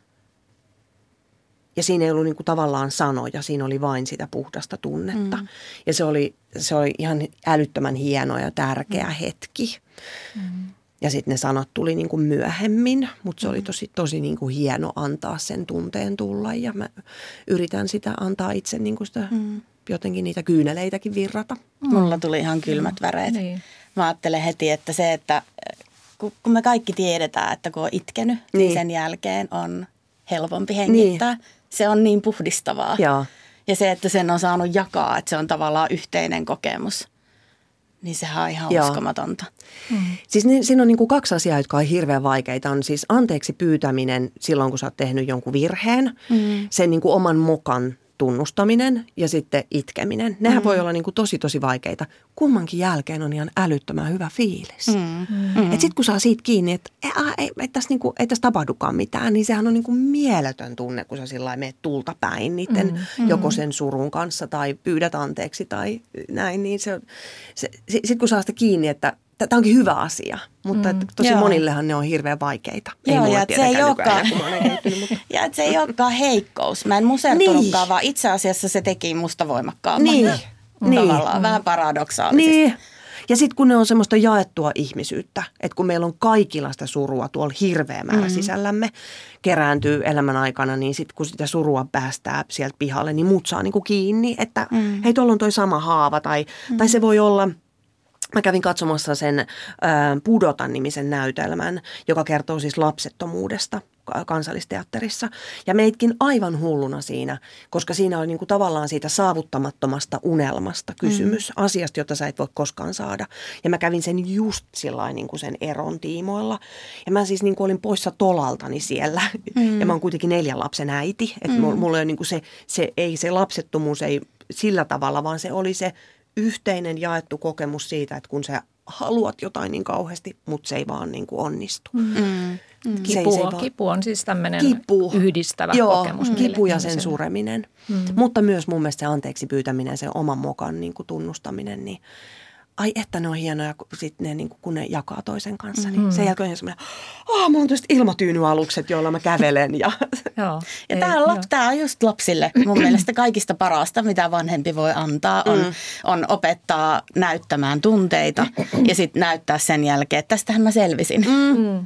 Ja siinä ei ollut niin kuin tavallaan sanoja, siinä oli vain sitä puhdasta tunnetta. Mm. Ja se oli, se oli ihan älyttömän hieno ja tärkeä mm. hetki. Mm. Ja sitten ne sanat tuli niin kuin myöhemmin, mutta se mm. oli tosi, tosi niin kuin hieno antaa sen tunteen tulla. Ja mä yritän sitä antaa itse niin kuin sitä, mm. jotenkin niitä kyyneleitäkin virrata. Mm. Mulla tuli ihan kylmät mm. väreet. Niin. Mä ajattelen heti, että se, että kun me kaikki tiedetään, että kun on itkenyt, niin, niin sen jälkeen on helpompi hengittää. Niin. Se on niin puhdistavaa. Joo. Ja se, että sen on saanut jakaa, että se on tavallaan yhteinen kokemus, niin sehän on ihan Joo. uskomatonta. Mm. Siis niin, siinä on niin kuin kaksi asiaa, jotka on hirveän vaikeita. On siis anteeksi pyytäminen silloin, kun sä oot tehnyt jonkun virheen, mm. sen niin kuin oman mokan tunnustaminen ja sitten itkeminen. Nehän mm. voi olla niin kuin tosi, tosi vaikeita. Kummankin jälkeen on ihan älyttömän hyvä fiilis. Mm. Mm. Että sitten kun saa siitä kiinni, että ei, ei, ei, tässä, niin kuin, ei tässä tapahdukaan mitään, niin sehän on niin kuin mieletön tunne, kun sä sillä lailla meet tulta päin niiden mm. joko sen surun kanssa tai pyydät anteeksi tai näin. Niin se, se, sitten kun saa sitä kiinni, että tämä onkin hyvä asia, mutta mm. tosi Joo. monillehan ne on hirveän vaikeita. Joo, ei mulle ja se ei olekaan, mutta... ja että se ei olekaan heikkous. Mä en musertunutkaan, niin. vaan itse asiassa se teki musta voimakkaamman. Niin. Tavallaan niin. vähän paradoksaalisesti. Niin. Ja sitten kun ne on semmoista jaettua ihmisyyttä, että kun meillä on kaikilla sitä surua tuolla hirveä määrä mm. sisällämme, kerääntyy elämän aikana, niin sitten kun sitä surua päästää sieltä pihalle, niin muut saa niinku kiinni, että mm. hei, tuolla on toi sama haava tai, mm. tai se voi olla... Mä kävin katsomassa sen äh, Pudotan-nimisen näytelmän, joka kertoo siis lapsettomuudesta Kansallisteatterissa. Ja meitkin aivan hulluna siinä, koska siinä oli niinku tavallaan siitä saavuttamattomasta unelmasta kysymys, mm. asiasta, jota sä et voi koskaan saada. Ja mä kävin sen just sillain niinku sen eron tiimoilla. Ja mä siis niinku olin poissa tolaltani siellä. Mm. Ja mä oon kuitenkin neljän lapsen äiti. Että mm. mulla ei niinku se, se, ei, se lapsettomuus ei sillä tavalla, vaan se oli se... yhteinen jaettu kokemus siitä, että kun sä haluat jotain niin kauheasti, mutta se ei vaan niin kuin onnistu. Mm. Mm. Kipu, se, se vaan... kipu on siis tämmöinen kipu. yhdistävä Joo, kokemus. Kipu ja sen sureminen. Mm. Mutta myös mun mielestä se anteeksi pyytäminen, se oman mokan niin kuin tunnustaminen, niin ai että ne on hienoja, sit ne, niin kun ne jakaa toisen kanssa. Mm-hmm. Niin sen jälkeen on semmoinen, aah, mulla on tietysti ilmatyynyalukset, joilla mä kävelen. Ja, joo. ja tämä on, lap, on just lapsille mun mielestä kaikista parasta, mitä vanhempi voi antaa, on, mm. on opettaa näyttämään tunteita ja sitten näyttää sen jälkeen, että tästähän mä selvisin. Mm.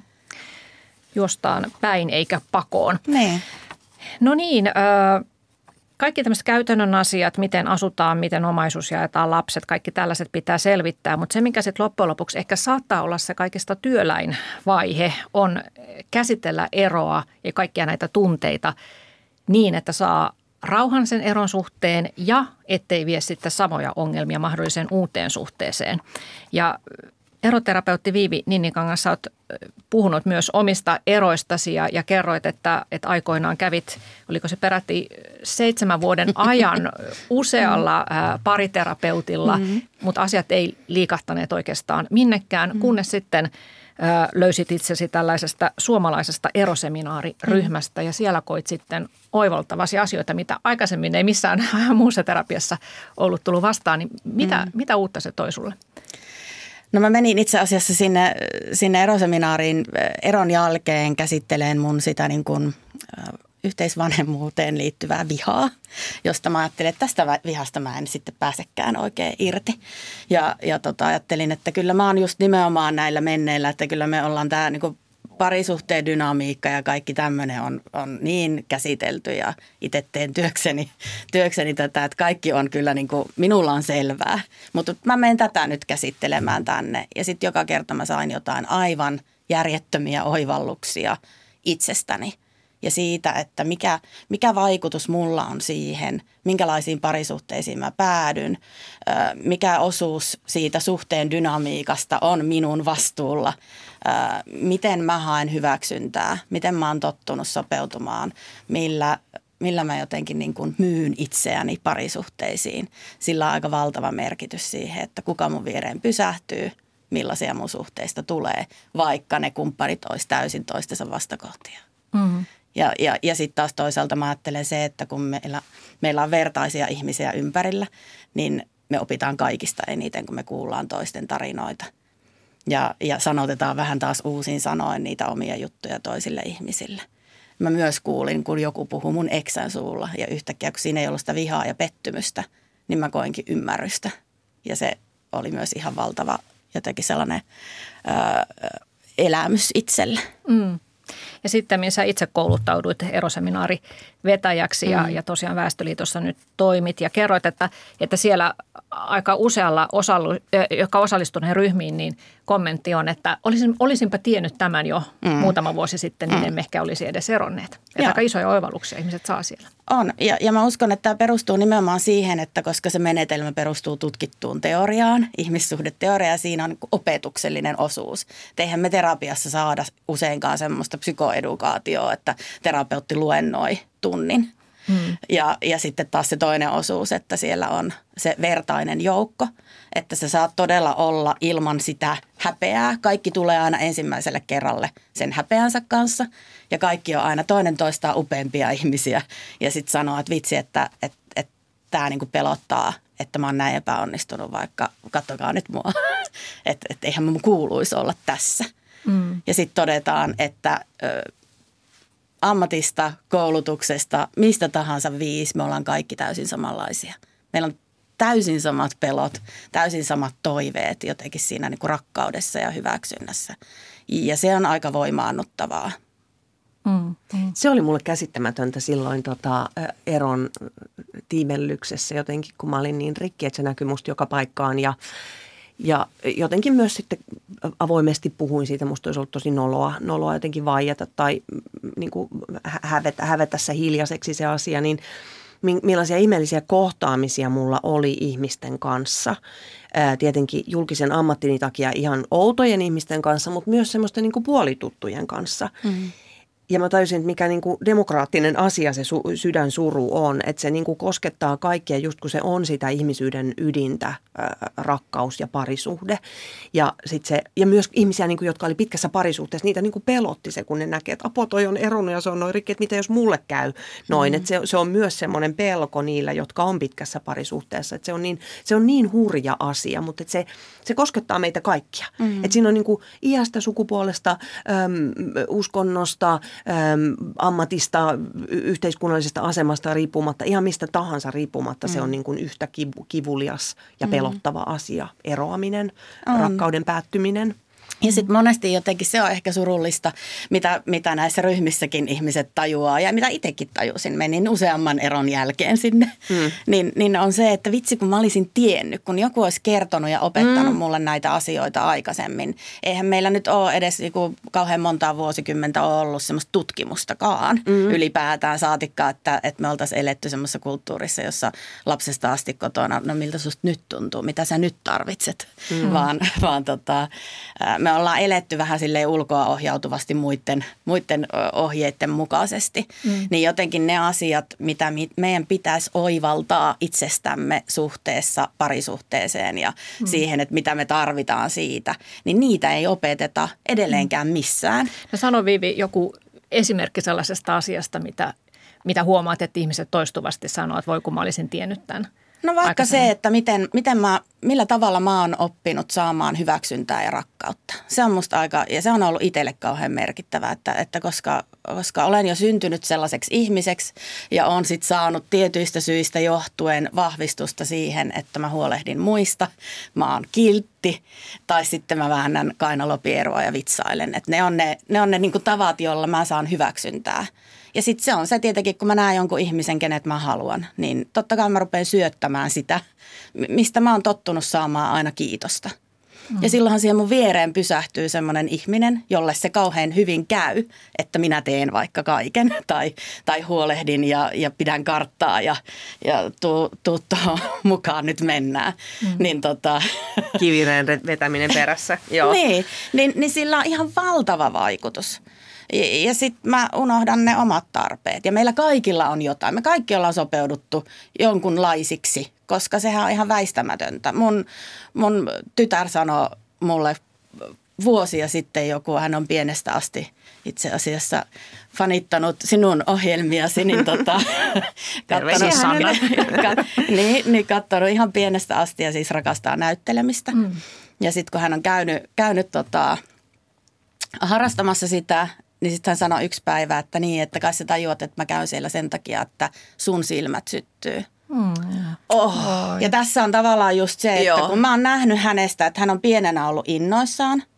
Juostaan päin eikä pakoon. Niin. No niin, äh, kaikki tämmöiset käytännön asiat, miten asutaan, miten omaisuus jaetaan, lapset, kaikki tällaiset pitää selvittää. Mutta se, mikä sitten loppujen lopuksi ehkä saattaa olla se kaikista työläin vaihe, on käsitellä eroa ja kaikkia näitä tunteita niin, että saa rauhan sen eron suhteen ja ettei vie sitten samoja ongelmia mahdolliseen uuteen suhteeseen. Ja eroterapeutti Viivi Ninnikangas, sä oot puhunut myös omista eroistasi ja, ja kerroit, että, että aikoinaan kävit, oliko se peräti seitsemän vuoden ajan usealla ää, pariterapeutilla, mm-hmm. mutta asiat ei liikahtaneet oikeastaan minnekään, mm-hmm. kunnes sitten ää, löysit itsesi tällaisesta suomalaisesta eroseminaariryhmästä ja siellä koit sitten oivaltavasi asioita, mitä aikaisemmin ei missään muussa terapiassa ollut tullut vastaan. Niin mitä, mm-hmm. mitä uutta se toi sulle? No mä menin itse asiassa sinne, sinne eroseminaariin eron jälkeen käsitteleen mun sitä niin kuin, äh, yhteisvanhemmuuteen liittyvää vihaa, josta mä ajattelin, että tästä vihasta mä en sitten pääsekään oikein irti. Ja, ja tota, ajattelin, että kyllä mä oon just nimenomaan näillä menneillä, että kyllä me ollaan tää niin kuin parisuhteen dynamiikka ja kaikki tämmöinen on, on niin käsitelty ja itse teen työkseni, työkseni tätä, että kaikki on kyllä niin kuin, minulla on selvää. Mutta mä menen tätä nyt käsittelemään tänne ja sitten joka kerta mä sain jotain aivan järjettömiä oivalluksia itsestäni ja siitä, että mikä, mikä vaikutus mulla on siihen, minkälaisiin parisuhteisiin mä päädyn, mikä osuus siitä suhteen dynamiikasta on minun vastuulla, miten mä haen hyväksyntää, miten mä oon tottunut sopeutumaan, millä, millä mä jotenkin niin kuin myyn itseäni parisuhteisiin. Sillä on aika valtava merkitys siihen, että kuka mun viereen pysähtyy, millaisia mun suhteista tulee, vaikka ne kumppanit olisi täysin toistensa vastakohtia. Mm-hmm. Ja, ja, ja sitten taas toisaalta mä ajattelen se, että kun meillä, meillä on vertaisia ihmisiä ympärillä, niin me opitaan kaikista eniten, kun me kuullaan toisten tarinoita. Ja, ja sanotetaan vähän taas uusin sanoen niitä omia juttuja toisille ihmisille. Mä myös kuulin, kun joku puhuu mun eksän suulla ja yhtäkkiä, kun siinä ei ollut sitä vihaa ja pettymystä, niin mä koinkin ymmärrystä. Ja se oli myös ihan valtava jotenkin sellainen ää, elämys itselle. Mm. Ja sitten, missä itse kouluttauduit eroseminaari vetäjäksi ja, mm. ja tosiaan Väestöliitossa nyt toimit ja kerroit, että, että siellä aika usealla, osallu, jotka osallistuneet ryhmiin, niin kommentti on, että olisin, olisinpa tiennyt tämän jo mm. muutama vuosi sitten, niin mm. emme ehkä olisi edes eronneet. Että aika isoja oivalluksia ihmiset saa siellä. On, ja, ja mä uskon, että tämä perustuu nimenomaan siihen, että koska se menetelmä perustuu tutkittuun teoriaan, ihmissuhdeteoriaan, siinä on niin kuin opetuksellinen osuus. Eihän me terapiassa saada useinkaan semmoista psykoedukaatioa, että terapeutti luennoi tunnin. Hmm. Ja, ja sitten taas se toinen osuus, että siellä on se vertainen joukko, että sä saat todella olla ilman sitä häpeää. Kaikki tulee aina ensimmäiselle kerralle sen häpeänsä kanssa ja kaikki on aina toinen toistaan upeampia ihmisiä. Ja sitten sanoo, että vitsi, että et, et, tämä niinku pelottaa, että mä oon näin epäonnistunut, vaikka katsokaa nyt mua, että et eihän mun kuuluisi olla tässä. Hmm. Ja sitten todetaan, että Ö, ammatista, koulutuksesta, mistä tahansa viisi, me ollaan kaikki täysin samanlaisia. Meillä on täysin samat pelot, täysin samat toiveet jotenkin siinä niin kuin rakkaudessa ja hyväksynnässä. Ja se on aika voimaannuttavaa. Mm, mm. Se oli mulle käsittämätöntä silloin tota, Eron tiimellyksessä jotenkin, kun mä olin niin rikki, että se näkyi musta joka paikkaan ja Ja jotenkin myös sitten avoimesti puhuin siitä, musta olisi ollut tosi noloa, noloa jotenkin vaieta tai niin kuin hävetä, hävetä se hiljaiseksi se asia, niin millaisia ihmeellisiä kohtaamisia mulla oli ihmisten kanssa. Ää, tietenkin julkisen ammattini takia ihan outojen ihmisten kanssa, mutta myös semmoisten niin kuin puolituttujen kanssa. Mm. Ja mä tajusin, että mikä niin kuin demokraattinen asia se su- sydän suru on, että se niin kuin koskettaa kaikkia just kun se on sitä ihmisyyden ydintä, ää, rakkaus ja parisuhde. Ja, sit se, ja myös ihmisiä, niin kuin, jotka oli pitkässä parisuhteessa, niitä niin kuin pelotti se, kun ne näkee, että apua toi on eronnut ja se on noin rikki, että mitä jos mulle käy noin. Mm. Että se, se on myös semmoinen pelko niillä, jotka on pitkässä parisuhteessa. Että se on niin, se on niin hurja asia, mutta että se, se koskettaa meitä kaikkia. Mm. Että siinä on niin kuin iästä, sukupuolesta, äm, uskonnosta, Äm, ammatista, yhteiskunnallisesta asemasta riippumatta, ihan mistä tahansa riippumatta, mm. se on niin kuin yhtä kivu, kivulias ja pelottava mm. asia. Eroaminen, on. Rakkauden päättyminen. Ja sitten monesti jotenkin se on ehkä surullista, mitä, mitä näissä ryhmissäkin ihmiset tajuaa ja mitä itsekin tajusin, menin useamman eron jälkeen sinne, mm. niin, niin on se, että vitsi kun mä olisin tiennyt, kun joku olisi kertonut ja opettanut mm. mulle näitä asioita aikaisemmin. Eihän meillä nyt ole edes niinku kauhean montaa vuosikymmentä ollut semmoista tutkimustakaan mm. ylipäätään saatikkaa, että, että me oltaisiin eletty semmoisessa kulttuurissa, jossa lapsesta asti kotona, no miltä susta nyt tuntuu, mitä sä nyt tarvitset, mm. vaan, vaan tota, me ollaan eletty vähän silleen ulkoa ohjautuvasti muiden, muiden ohjeiden mukaisesti. Mm. Niin jotenkin ne asiat, mitä meidän pitäisi oivaltaa itsestämme suhteessa parisuhteeseen ja mm. siihen, että mitä me tarvitaan siitä, niin niitä ei opeteta edelleenkään missään. No sano Viivi joku esimerkki sellaisesta asiasta, mitä, mitä huomaat, että ihmiset toistuvasti sanoo, että voi kun mä olisin tiennyt tämän. No vaikka se, että miten, miten mä, millä tavalla mä oon oppinut saamaan hyväksyntää ja rakkautta. Se on musta aika, ja se on ollut itselle kauhean merkittävää, että, että koska, koska olen jo syntynyt sellaiseksi ihmiseksi ja on sit saanut tietyistä syistä johtuen vahvistusta siihen, että mä huolehdin muista, mä oon kiltti tai sitten mä väännän kainalopieroa ja vitsailen. Että ne on ne, ne, on ne niinku tavat, joilla mä saan hyväksyntää. Ja sitten se on se tietenkin, kun mä näen jonkun ihmisen, kenet mä haluan, niin totta kai mä rupean syöttämään sitä, mistä mä oon tottunut saamaan aina kiitosta. Mm. Ja silloinhan siihen mun viereen pysähtyy semmoinen ihminen, jolle se kauhean hyvin käy, että minä teen vaikka kaiken tai, tai huolehdin ja, ja pidän karttaa ja, ja tuu, tuu tuohon mukaan nyt mennään. Mm. Niin tota... Kivireen vetäminen perässä. Joo. niin, niin, niin sillä on ihan valtava vaikutus. Ja, ja sitten mä unohdan ne omat tarpeet. Ja meillä kaikilla on jotain. Me kaikki ollaan sopeuduttu jonkunlaisiksi, koska sehän on ihan väistämätöntä. Mun, mun tytär sanoi mulle vuosia sitten joku, hän on pienestä asti itse asiassa fanittanut sinun ohjelmiasi, niin tota, kattonut, Sanna. niin, niin kattonut ihan pienestä asti ja siis rakastaa näyttelemistä. Mm. Ja sitten kun hän on käynyt, käynyt tota, harrastamassa sitä, niin sitten hän sanoi yksi päivä, että niin, että kai sä tajuat, että mä käyn siellä sen takia, että sun silmät syttyy. Mm. Oh. Ja tässä on tavallaan just se, että Joo. kun mä oon nähnyt hänestä, että hän on pienenä ollut innoissaan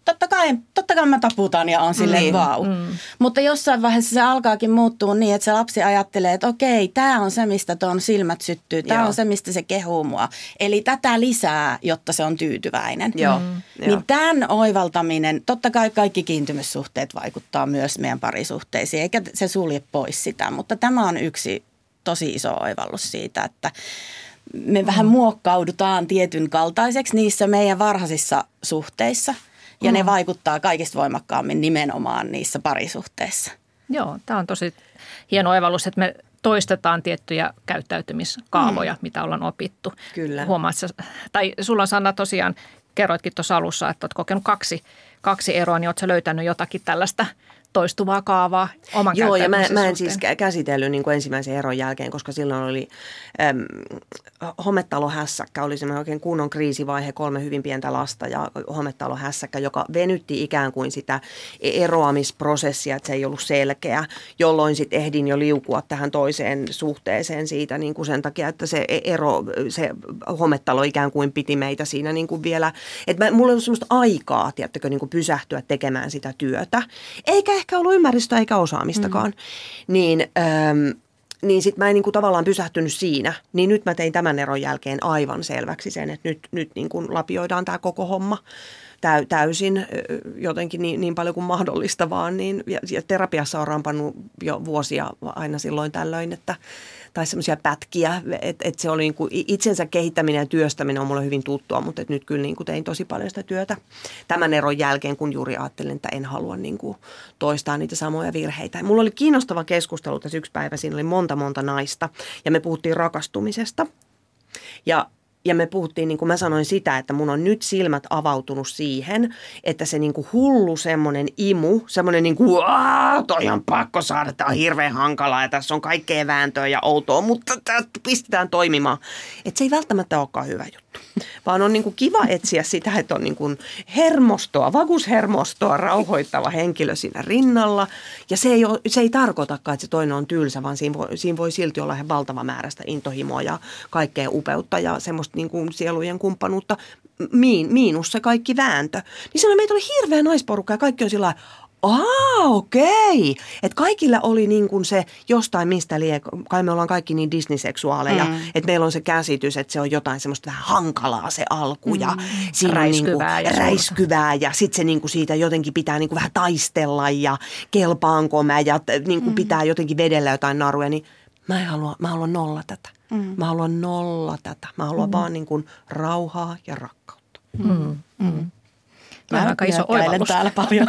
totta kai, totta kai mä taputan ja on silleen Niin. vau. Mm. Mutta jossain vaiheessa se alkaakin muuttua niin, että se lapsi ajattelee, että okei, tämä on se, mistä tuon silmät syttyy. Tämä Joo. on se, mistä se kehuu mua. Eli tätä lisää, jotta se on tyytyväinen. Joo. Mm. Joo. Niin tämän oivaltaminen, totta kai kaikki kiintymyssuhteet vaikuttaa myös meidän parisuhteisiin, eikä se sulje pois sitä. Mutta tämä on yksi tosi iso oivallus siitä, että me mm. vähän muokkaudutaan tietyn kaltaiseksi niissä meidän varhaisissa suhteissa. Ja mm. ne vaikuttaa kaikista voimakkaammin nimenomaan niissä parisuhteissa. Joo, tämä on tosi hieno oivallus, että me toistetaan tiettyjä käyttäytymiskaavoja, mm. mitä ollaan opittu. Kyllä. Huomaat, tai sulla Sanna tosiaan kerroitkin tuossa alussa, että olet kokenut kaksi, kaksi eroa, niin oletko löytänyt jotakin tällaista toistuvaa kaavaa oman Joo, ja mä, käyttäytymisen mä en suhteen? siis käsitellyt niin kuin ensimmäisen eron jälkeen, koska silloin oli äm, hometalo-hässäkkä, oli semmoinen oikein kunnon kriisivaihe, kolme hyvin pientä lasta ja hometalo-hässäkkä, joka venytti ikään kuin sitä eroamisprosessia, että se ei ollut selkeä, jolloin sitten ehdin jo liukua tähän toiseen suhteeseen siitä niin kuin sen takia, että se ero, se hometalo ikään kuin piti meitä siinä niin kuin vielä, että mä, mulla ei ollut semmoista aikaa, tiedättekö, niin kuin pysähtyä tekemään sitä työtä, eikä ehkä ollut ymmärrystä eikä osaamistakaan, mm. niin, äm, niin sitten mä en niinku tavallaan pysähtynyt siinä. Niin nyt mä tein tämän eron jälkeen aivan selväksi sen, että nyt, nyt niinku lapioidaan tämä koko homma täy, täysin jotenkin niin, niin paljon kuin mahdollista vaan. Niin, ja, ja terapiassa on rampannut jo vuosia aina silloin tällöin, että tai semmoisia pätkiä, että et se oli niinku itsensä kehittäminen ja työstäminen on mulle hyvin tuttua, mutta et nyt kyllä niinku tein tosi paljon sitä työtä tämän eron jälkeen, kun juuri ajattelin, että en halua niinku toistaa niitä samoja virheitä. Mulla oli kiinnostava keskustelu tässä yksi päivä, siinä oli monta monta naista ja me puhuttiin rakastumisesta ja Ja me puhuttiin, niin kuin mä sanoin sitä, että mun on nyt silmät avautunut siihen, että se niin kuin hullu semmoinen imu, semmoinen niin kuin, toi on pakko saada, tämä on hirveän hankalaa ja tässä on kaikkea vääntöä ja outoa, mutta tästä pistetään toimimaan. Että se ei välttämättä olekaan hyvä juttu, vaan on niin kuin kiva etsiä sitä, että on niin kuin hermostoa, vagushermostoa rauhoittava henkilö siinä rinnalla. Ja se ei, ole, se ei tarkoitakaan, että se toinen on tylsä, vaan siinä voi, siinä voi silti olla ihan valtava määrä sitä intohimoa ja kaikkea upeutta ja semmoista niin kuin sielujen kumppanuutta, miin, miinus se kaikki vääntö. Niin silloin meitä oli hirveä naisporukka ja kaikki on sillä lailla, aa okei, että kaikilla oli niin kuin se jostain mistä lie, kai me ollaan kaikki niin disneyseksuaaleja, mm. että meillä on se käsitys, että se on jotain semmoista vähän hankalaa se alku ja mm. siinä räiskyvää, niin kuin, ja, räiskyvää ja sitten se niin kuin siitä jotenkin pitää niin kuin vähän taistella ja kelpaanko mä ja niin kuin mm. pitää jotenkin vedellä jotain naruja, niin mä en halua, mä haluan nolla tätä. Mm. Mä haluan nolla tätä. Mä haluan mm. vaan niin kuin rauhaa ja rakkautta. Mm. Mm. Mä on aika iso oivallus. Täällä paljon.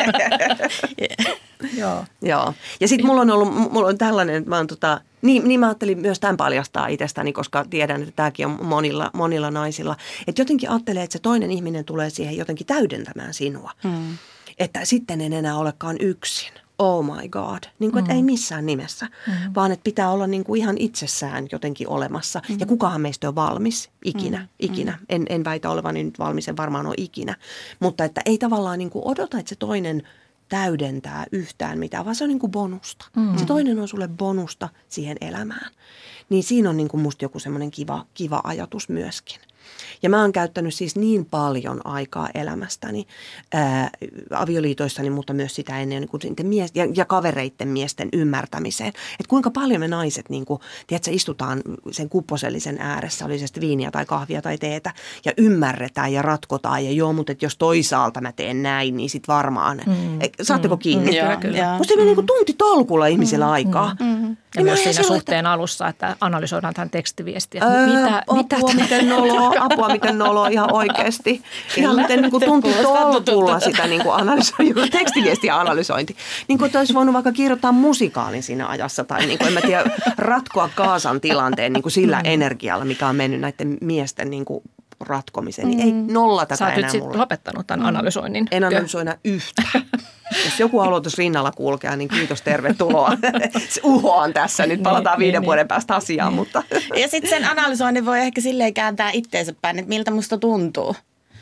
yeah. Joo. Joo. Ja sitten mulla on ollut, mulla on tällainen, että mä oon tota, niin, niin mä ajattelin myös tämän paljastaa itsestäni, koska tiedän, että tämäkin on monilla, monilla naisilla. Että jotenkin ajattelee, että se toinen ihminen tulee siihen jotenkin täydentämään sinua. Mm. Että sitten en enää olekaan yksin. Oh my god. Niin kuin, että mm. ei missään nimessä, mm. vaan että pitää olla niin kuin ihan itsessään jotenkin olemassa. Mm. Ja kukahan meistä on valmis ikinä, mm. ikinä. En, en väitä olevani nyt valmis, en varmaan ole ikinä. Mutta että ei tavallaan niin kuin odota, että se toinen täydentää yhtään mitään, vaan se on niin kuin bonusta. Mm. Se toinen on sulle bonusta siihen elämään. Niin siinä on niin kuin musta joku semmoinen kiva, kiva ajatus myöskin. Ja mä oon käyttänyt siis niin paljon aikaa elämästäni, ää, avioliitoissani, mutta myös sitä ennen niin kuin mies, ja, ja kavereitten miesten ymmärtämiseen. Että kuinka paljon me naiset, niin kuin, tiedätkö, istutaan sen kupposellisen ääressä, oli se sitten viiniä tai kahvia tai teetä, ja ymmärretään ja ratkotaan. Ja joo, mutta jos toisaalta mä teen näin, niin sit varmaan. Mm. Saatteko kiinni? Mm, kyllä, kyllä. Musta ei mm. niin tunti tolkulla ihmisillä mm. aikaa. Mm. Ja myös siinä suhteen että... alussa, että analysoidaan tämän tekstiviestiä. Öö, mitä, apua, mitä miten noloa, apua, miten noloa ihan oikeasti. Ihan miten niin kuin tunti tolkulla sitä niin kuin analysointi, tekstiviestiä analysointi. Niin kuin, että olisi voinut vaikka kirjoittaa musikaalin siinä ajassa tai niin kuin, en mä tiedä, ratkoa Gazan tilanteen niin kuin sillä energialla, mikä on mennyt näiden miesten niin kuin ratkomiseen. Niin ei nolla tätä enää mulle. Sä oot nyt sitten lopettanut tämän analysoinnin. En analysoina yhtään. Jos joku haluaa tuossa rinnalla kulkea, niin kiitos, tervetuloa. Uhoan tässä, nyt palataan niin, viiden niin, vuoden päästä asiaan. Niin. Mutta. Ja sitten sen analysoinnin voi ehkä silleen kääntää itteensä päin, että miltä musta tuntuu.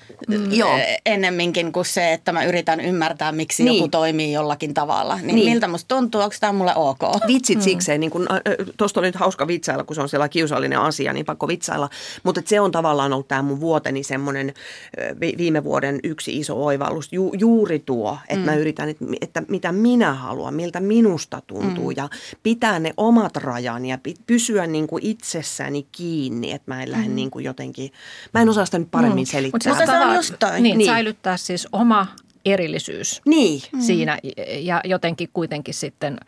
mm. ennemminkin kuin se, että mä yritän ymmärtää, miksi niin. joku toimii jollakin tavalla. Niin, niin. Miltä musta tuntuu, onko tämä mulle ok? Vitsit mm. sikseen, niin tuosta oli nyt hauska vitsailla, kun se on siellä kiusallinen asia, niin pakko vitsailla. Mutta se on tavallaan ollut tämä mun vuoteni semmoinen viime vuoden yksi iso oivallus. Ju, juuri tuo, että mm. mä yritän, että, että mitä minä haluan, miltä minusta tuntuu mm. ja pitää ne omat rajani ja pysyä niin kuin itsessäni kiinni, että mä en lähde mm. niin kuin jotenkin, mä en osaa sitä nyt paremmin mm. selittää. Mutta se on just toi. Niin, niin, säilyttää siis oma erillisyys niin. siinä ja jotenkin kuitenkin sitten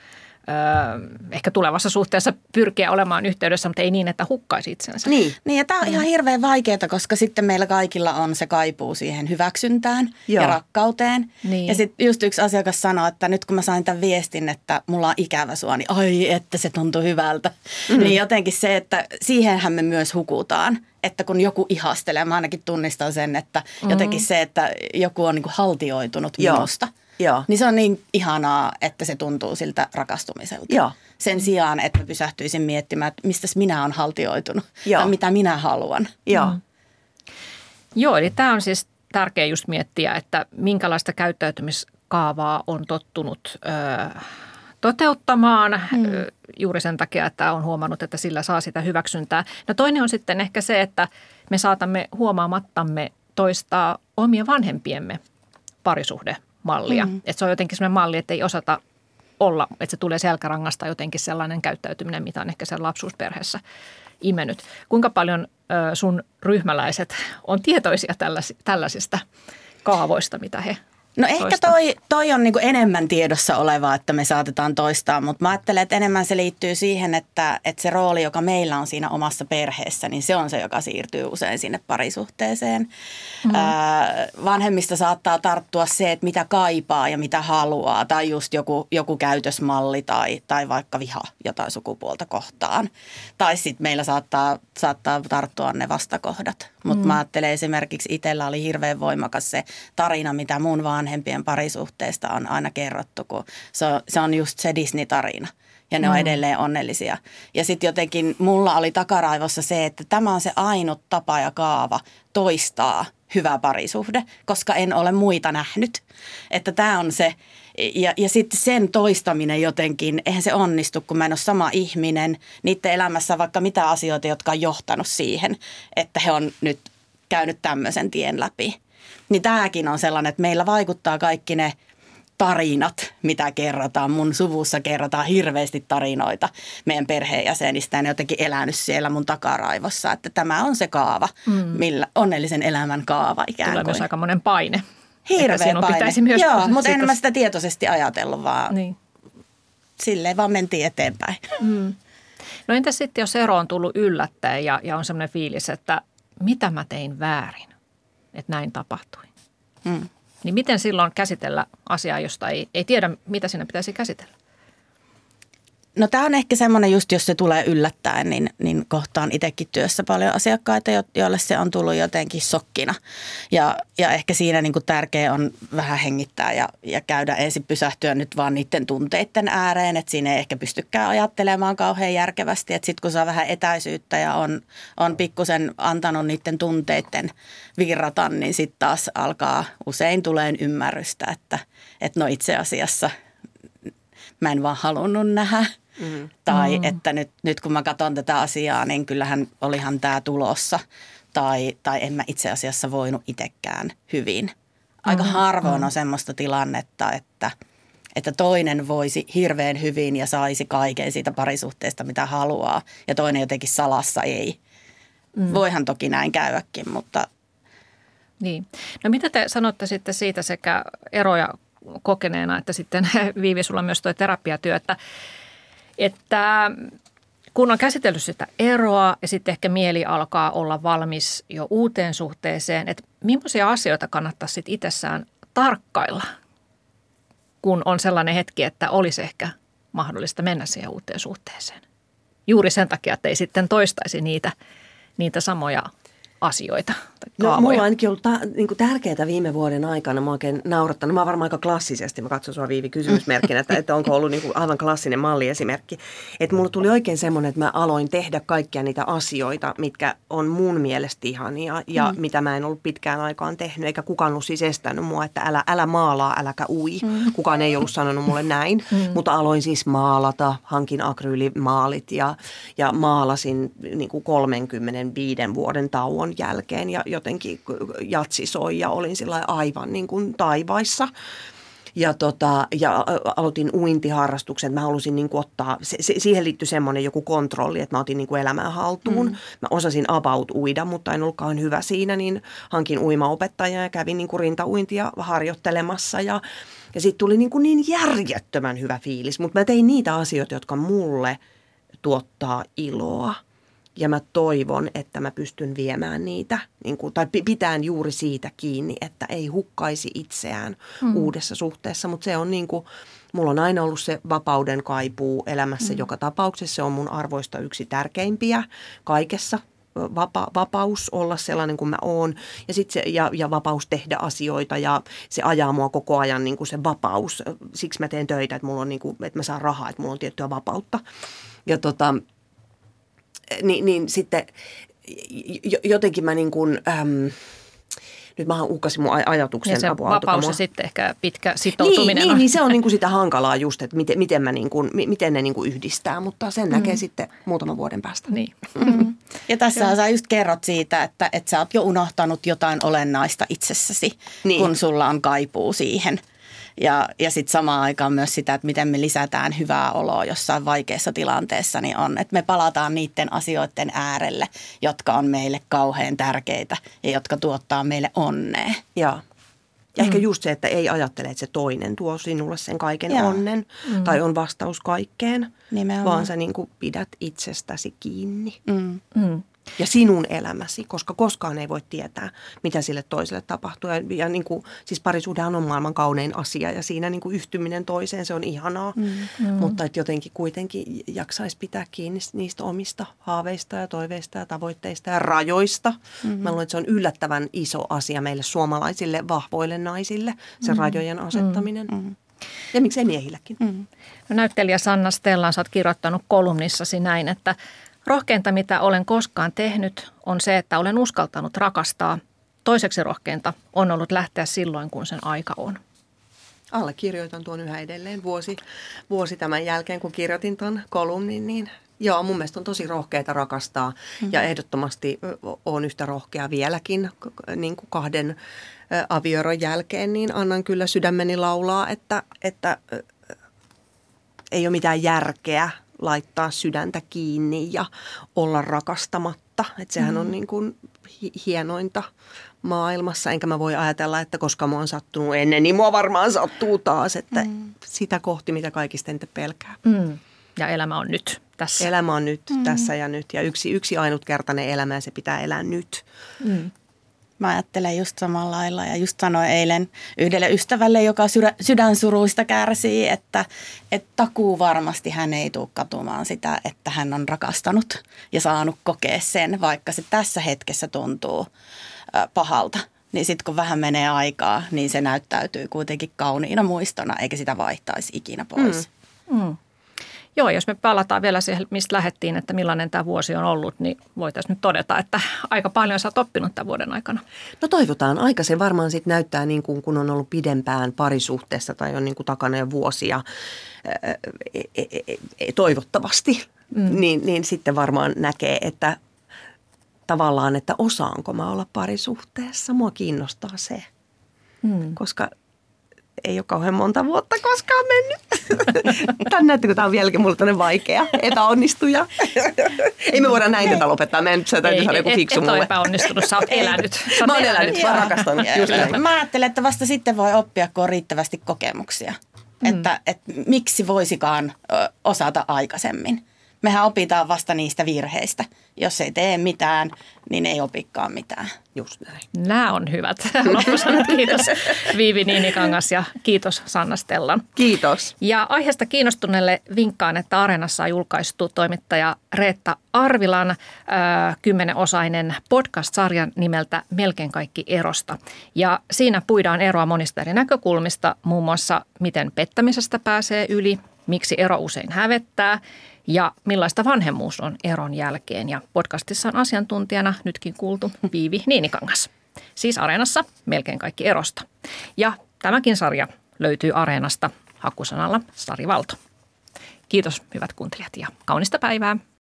ö, ehkä tulevassa suhteessa pyrkiä olemaan yhteydessä, mutta ei niin, että hukkaisi itsensä. Niin, niin ja tämä on ihan hirveän vaikeaa, koska sitten meillä kaikilla on se kaipuu siihen hyväksyntään Joo. ja rakkauteen. Niin. Ja sitten just yksi asiakas sanoi, että nyt kun mä sain tämän viestin, että mulla on ikävä sua, niin ai, että se tuntui hyvältä. Mm. Niin jotenkin se, että siihenhän me myös hukutaan. Että kun joku ihastelee, mä ainakin tunnistan sen, että mm. jotenkin se, että joku on niin kuin haltioitunut Joo. minusta. Joo. Niin se on niin ihanaa, että se tuntuu siltä rakastumiselta. Joo. Sen sijaan, että mä pysähtyisin miettimään, että mistä minä olen haltioitunut Joo. tai mitä minä haluan. Joo. Mm. Joo, eli tämä on siis tärkeää just miettiä, että minkälaista käyttäytymiskaavaa on tottunut ö, toteuttamaan mm. ö, juuri sen takia, että on huomannut, että sillä saa sitä hyväksyntää. No toinen on sitten ehkä se, että me saatamme huomaamattamme toistaa omia vanhempiemme parisuhdemallia. Mm. Että se on jotenkin sellainen malli, että ei osata olla, että se tulee selkärangasta jotenkin sellainen käyttäytyminen, mitä on ehkä sen lapsuusperheessä imennyt. Kuinka paljon ö, sun ryhmäläiset on tietoisia tällas, tällaisista kaavoista, mitä he No ehkä toi, toi on niinku enemmän tiedossa olevaa, että me saatetaan toistaa, mutta mä ajattelen, että enemmän se liittyy siihen, että, että se rooli, joka meillä on siinä omassa perheessä, niin se on se, joka siirtyy usein sinne parisuhteeseen. Mm-hmm. Ää, vanhemmista saattaa tarttua se, että mitä kaipaa ja mitä haluaa, tai just joku, joku käytösmalli tai, tai vaikka viha jotain sukupuolta kohtaan. Tai sitten meillä saattaa, saattaa tarttua ne vastakohdat. Mutta mm-hmm. mä ajattelen esimerkiksi itsellä oli hirveän voimakas se tarina, mitä mun vanhempien parisuhteesta on aina kerrottu, kun se on, se on just se Disney-tarina. Ja ne mm. on edelleen onnellisia. Ja sitten jotenkin mulla oli takaraivossa se, että tämä on se ainut tapa ja kaava toistaa hyvä parisuhde, koska en ole muita nähnyt. Että tämä on se, ja, ja sitten sen toistaminen jotenkin, eihän se onnistu, kun mä en ole sama ihminen. Niiden elämässä vaikka mitä asioita, jotka on johtanut siihen, että he on nyt käynyt tämmöisen tien läpi. Niin tämäkin on sellainen, että meillä vaikuttaa kaikki ne tarinat, mitä kerrotaan. Mun suvussa kerrotaan hirveästi tarinoita meidän perheenjäsenistä ja ne jotenkin elänyt siellä mun takaraivossa. Että tämä on se kaava, mm. millä onnellisen elämän kaava ikään kuin. Tulee myös aikamoinen paine. Hirveä paine. Pitäisi myös Joo, mutta en mä sitä tietoisesti ajatellut, vaan niin. silleen vaan mentiin eteenpäin. Mm. No entäs sitten, jos ero on tullut yllättäen ja, ja on sellainen fiilis, että mitä mä tein väärin, että näin tapahtui. Mm. Niin miten silloin käsitellä asiaa, josta ei, ei tiedä, mitä siinä pitäisi käsitellä? No tämä on ehkä semmoinen just, jos se tulee yllättäen, niin, niin kohtaan itsekin työssä paljon asiakkaita, joille se on tullut jotenkin shokkina. Ja, ja ehkä siinä niin kuin tärkeä on vähän hengittää ja, ja käydä ensin pysähtyä nyt vaan niiden tunteiden ääreen, että siinä ei ehkä pystykään ajattelemaan kauhean järkevästi. Että sitten kun saa vähän etäisyyttä ja on, on pikkusen antanut niiden tunteiden virrata, niin sitten taas alkaa usein tulee ymmärrystä, että, että no itse asiassa mä en vaan halunnut nähdä. Mm. Tai mm. että nyt, nyt kun mä katson tätä asiaa, niin kyllähän olihan tämä tulossa. Tai, tai en mä itse asiassa voinut itsekään hyvin. Aika mm. harvoin mm. on semmoista tilannetta, että, että toinen voisi hirveän hyvin ja saisi kaiken siitä parisuhteesta, mitä haluaa. Ja toinen jotenkin salassa ei. Mm. Voihan toki näin käydäkin, mutta... Niin. No mitä te sanotte sitten siitä sekä eroja kokeneena, että sitten Viivi, sulla myös tuo terapiatyö, että, että kun on käsitellyt sitä eroa ja sitten ehkä mieli alkaa olla valmis jo uuteen suhteeseen, että millaisia asioita kannattaisi sitten itsessään tarkkailla, kun on sellainen hetki, että olisi ehkä mahdollista mennä siihen uuteen suhteeseen. Juuri sen takia, että ei sitten toistaisi niitä, niitä samoja asioita tai No kaavoja? mulla on ainakin ollut ta- niinku tärkeää viime vuoden aikana. Mä oikein naurattanut. Mä oon varmaan aika klassisesti. Mä katson sua Viivi kysymysmerkkinä, että, että onko ollut niinku aivan klassinen malliesimerkki. Että mulla tuli oikein semmoinen, että mä aloin tehdä kaikkia niitä asioita, mitkä on mun mielestä ihania ja mm. mitä mä en ollut pitkään aikaan tehnyt. Eikä kukaan ollut siis estänyt mua, että älä, älä maalaa, äläkä ui. Mm. Kukaan ei ollut sanonut mulle näin. Mm. Mutta aloin siis maalata, hankin akryylimaalit ja, ja maalasin niinku kolmenkymmenenviiden vuoden tauon jälkeen ja jotenkin jatsi soi ja olin sillä aivan niin kuin taivaissa. Ja, tota, ja aloitin uintiharrastuksen. Mä halusin niin kuin ottaa, se, se, siihen liittyi semmoinen joku kontrolli, että mä otin niin kuin elämää haltuun. Mm. Mä osasin about uida, mutta en ollutkaan hyvä siinä, niin hankin uimaopettajaa ja kävin niin kuin rintauintia harjoittelemassa. Ja, ja siitä tuli niin, kuin niin järjettömän hyvä fiilis, mutta mä tein niitä asioita, jotka mulle tuottaa iloa. Ja mä toivon, että mä pystyn viemään niitä, niin kuin, tai pitään juuri siitä kiinni, että ei hukkaisi itseään mm. uudessa suhteessa. Mutta se on niin kuin, mulla on aina ollut se vapauden kaipuu elämässä mm. joka tapauksessa. Se on mun arvoista yksi tärkeimpiä kaikessa. Vapa, vapaus olla sellainen kuin mä oon ja, sit se, ja, ja vapaus tehdä asioita ja se ajaa mua koko ajan niin kuin se vapaus. Siksi mä teen töitä, että, mulla on niin kuin, että mä saan rahaa, että mulla on tiettyä vapautta. Ja tota... Niin, niin sitten jotenkin mä niin kuin, äm, nyt mä uhkasin mun ajatuksen. Ja se vapaus ja sitten ehkä pitkä sitoutuminen. Niin, on. niin, niin se on niin kuin sitä hankalaa just, että miten, miten, mä niin kuin, miten ne niin kuin yhdistää, mutta sen mm. näkee sitten muutaman vuoden päästä. Niin. Mm. Ja tässä sä just kerrot siitä, että, että sä oot jo unohtanut jotain olennaista itsessäsi, niin. kun sulla on kaipuu siihen. Ja, ja sitten samaan aikaan myös sitä, että miten me lisätään hyvää oloa jossain vaikeassa tilanteessa, niin on, että me palataan niiden asioiden äärelle, jotka on meille kauhean tärkeitä ja jotka tuottaa meille onnea. Joo. Ja mm. ehkä just se, että ei ajattele, että se toinen tuo sinulle sen kaiken Joo. onnen mm. tai on vastaus kaikkeen, Nimenomaan. vaan sä niin kuin pidät itsestäsi kiinni. Mm. Mm. Ja sinun elämäsi, koska koskaan ei voi tietää, mitä sille toiselle tapahtuu. Ja, ja niin kuin, siis parisuhdehan on maailman kaunein asia ja siinä niin kuin yhtyminen toiseen, se on ihanaa. Mm, mm. Mutta että jotenkin kuitenkin jaksaisi pitää kiinni niistä omista haaveista ja toiveista ja tavoitteista ja rajoista. Mm-hmm. Mä luulen, että se on yllättävän iso asia meille suomalaisille vahvoille naisille, se mm-hmm. rajojen asettaminen. Mm-hmm. Ja miksei miehillekin. Mm-hmm. No, näyttelijä Sanna Stellan, sä oot kirjoittanut kolumnissasi näin, että rohkeinta, mitä olen koskaan tehnyt, on se, että olen uskaltanut rakastaa. Toiseksi rohkeinta on ollut lähteä silloin, kun sen aika on. Allekirjoitan tuon yhä edelleen vuosi, vuosi tämän jälkeen, kun kirjoitin tuon kolumnin, niin joo, mun mielestä on tosi rohkeata rakastaa. Mm-hmm. Ja ehdottomasti olen yhtä rohkea vieläkin niin kuin kahden avioeron jälkeen, niin annan kyllä sydämeni laulaa, että, että ei ole mitään järkeä laittaa sydäntä kiinni ja olla rakastamatta. Että sehän mm. on niin kuin hienointa maailmassa. Enkä mä voi ajatella, että koska mua on sattunut ennen, niin mua varmaan sattuu taas. Että mm. sitä kohti, mitä kaikista eniten pelkää. Mm. Ja elämä on nyt tässä. Elämä on nyt mm. tässä ja nyt. Ja yksi, yksi ainutkertainen elämä ja se pitää elää nyt. Mm. Mä ajattelen just samalla lailla ja just sanoin eilen yhdelle ystävälle, joka sydä, sydänsuruista kärsii, että, että takuu varmasti hän ei tule katumaan sitä, että hän on rakastanut ja saanut kokea sen, vaikka se tässä hetkessä tuntuu äh, pahalta. Niin sitten kun vähän menee aikaa, niin se näyttäytyy kuitenkin kauniina muistona, eikä sitä vaihtaisi ikinä pois. Mm. Mm. Joo, jos me palataan vielä siihen, mistä lähdettiin, että millainen tämä vuosi on ollut, niin voitaisiin nyt todeta, että aika paljon sä oot oppinut tämän vuoden aikana. No toivotaan. Aika se varmaan sitten näyttää niin kuin, kun on ollut pidempään parisuhteessa tai on niin kuin takana jo vuosia, toivottavasti, mm. niin, niin sitten varmaan näkee, että tavallaan, että osaanko mä olla parisuhteessa. Mua kiinnostaa se, mm. koska ei ole kauhean monta vuotta koskaan mennyt. Tämä näyttää, kun tämä on vieläkin mulle tämmöinen vaikea epäonnistuja. Ei me voida näin tätä lopettaa. Mä en sä täytyy saada joku fiksu mulle. Et ole epäonnistunut, sä oot elänyt. Sä oot mä oon elänyt, elänyt. Mä oon rakastanut. Just näin. Mä ajattelen, että vasta sitten voi oppia, kun on riittävästi kokemuksia. Mm. Että, että miksi voisikaan osata aikaisemmin. Mehän opitaan vasta niistä virheistä. Jos ei tee mitään, niin ei opikaan mitään. Just näin. Nämä on hyvät loppusanat. Kiitos Viivi Niinikangas ja kiitos Sanna Stellan. Kiitos. Ja aiheesta kiinnostuneelle vinkkaan, että Areenassa on julkaistu toimittaja Reetta Arvilan äh, kymmenenosainen podcast-sarjan nimeltä Melkein kaikki erosta. Ja siinä puidaan eroa monista eri näkökulmista, muun muassa miten pettämisestä pääsee yli, miksi ero usein hävettää ja millaista vanhemmuus on eron jälkeen. Ja podcastissa on asiantuntijana nytkin kuultu Viivi Niinikangas. Siis Areenassa Melkein kaikki erosta. Ja tämäkin sarja löytyy Areenasta hakusanalla Sari Valto. Kiitos hyvät kuuntelijat ja kaunista päivää.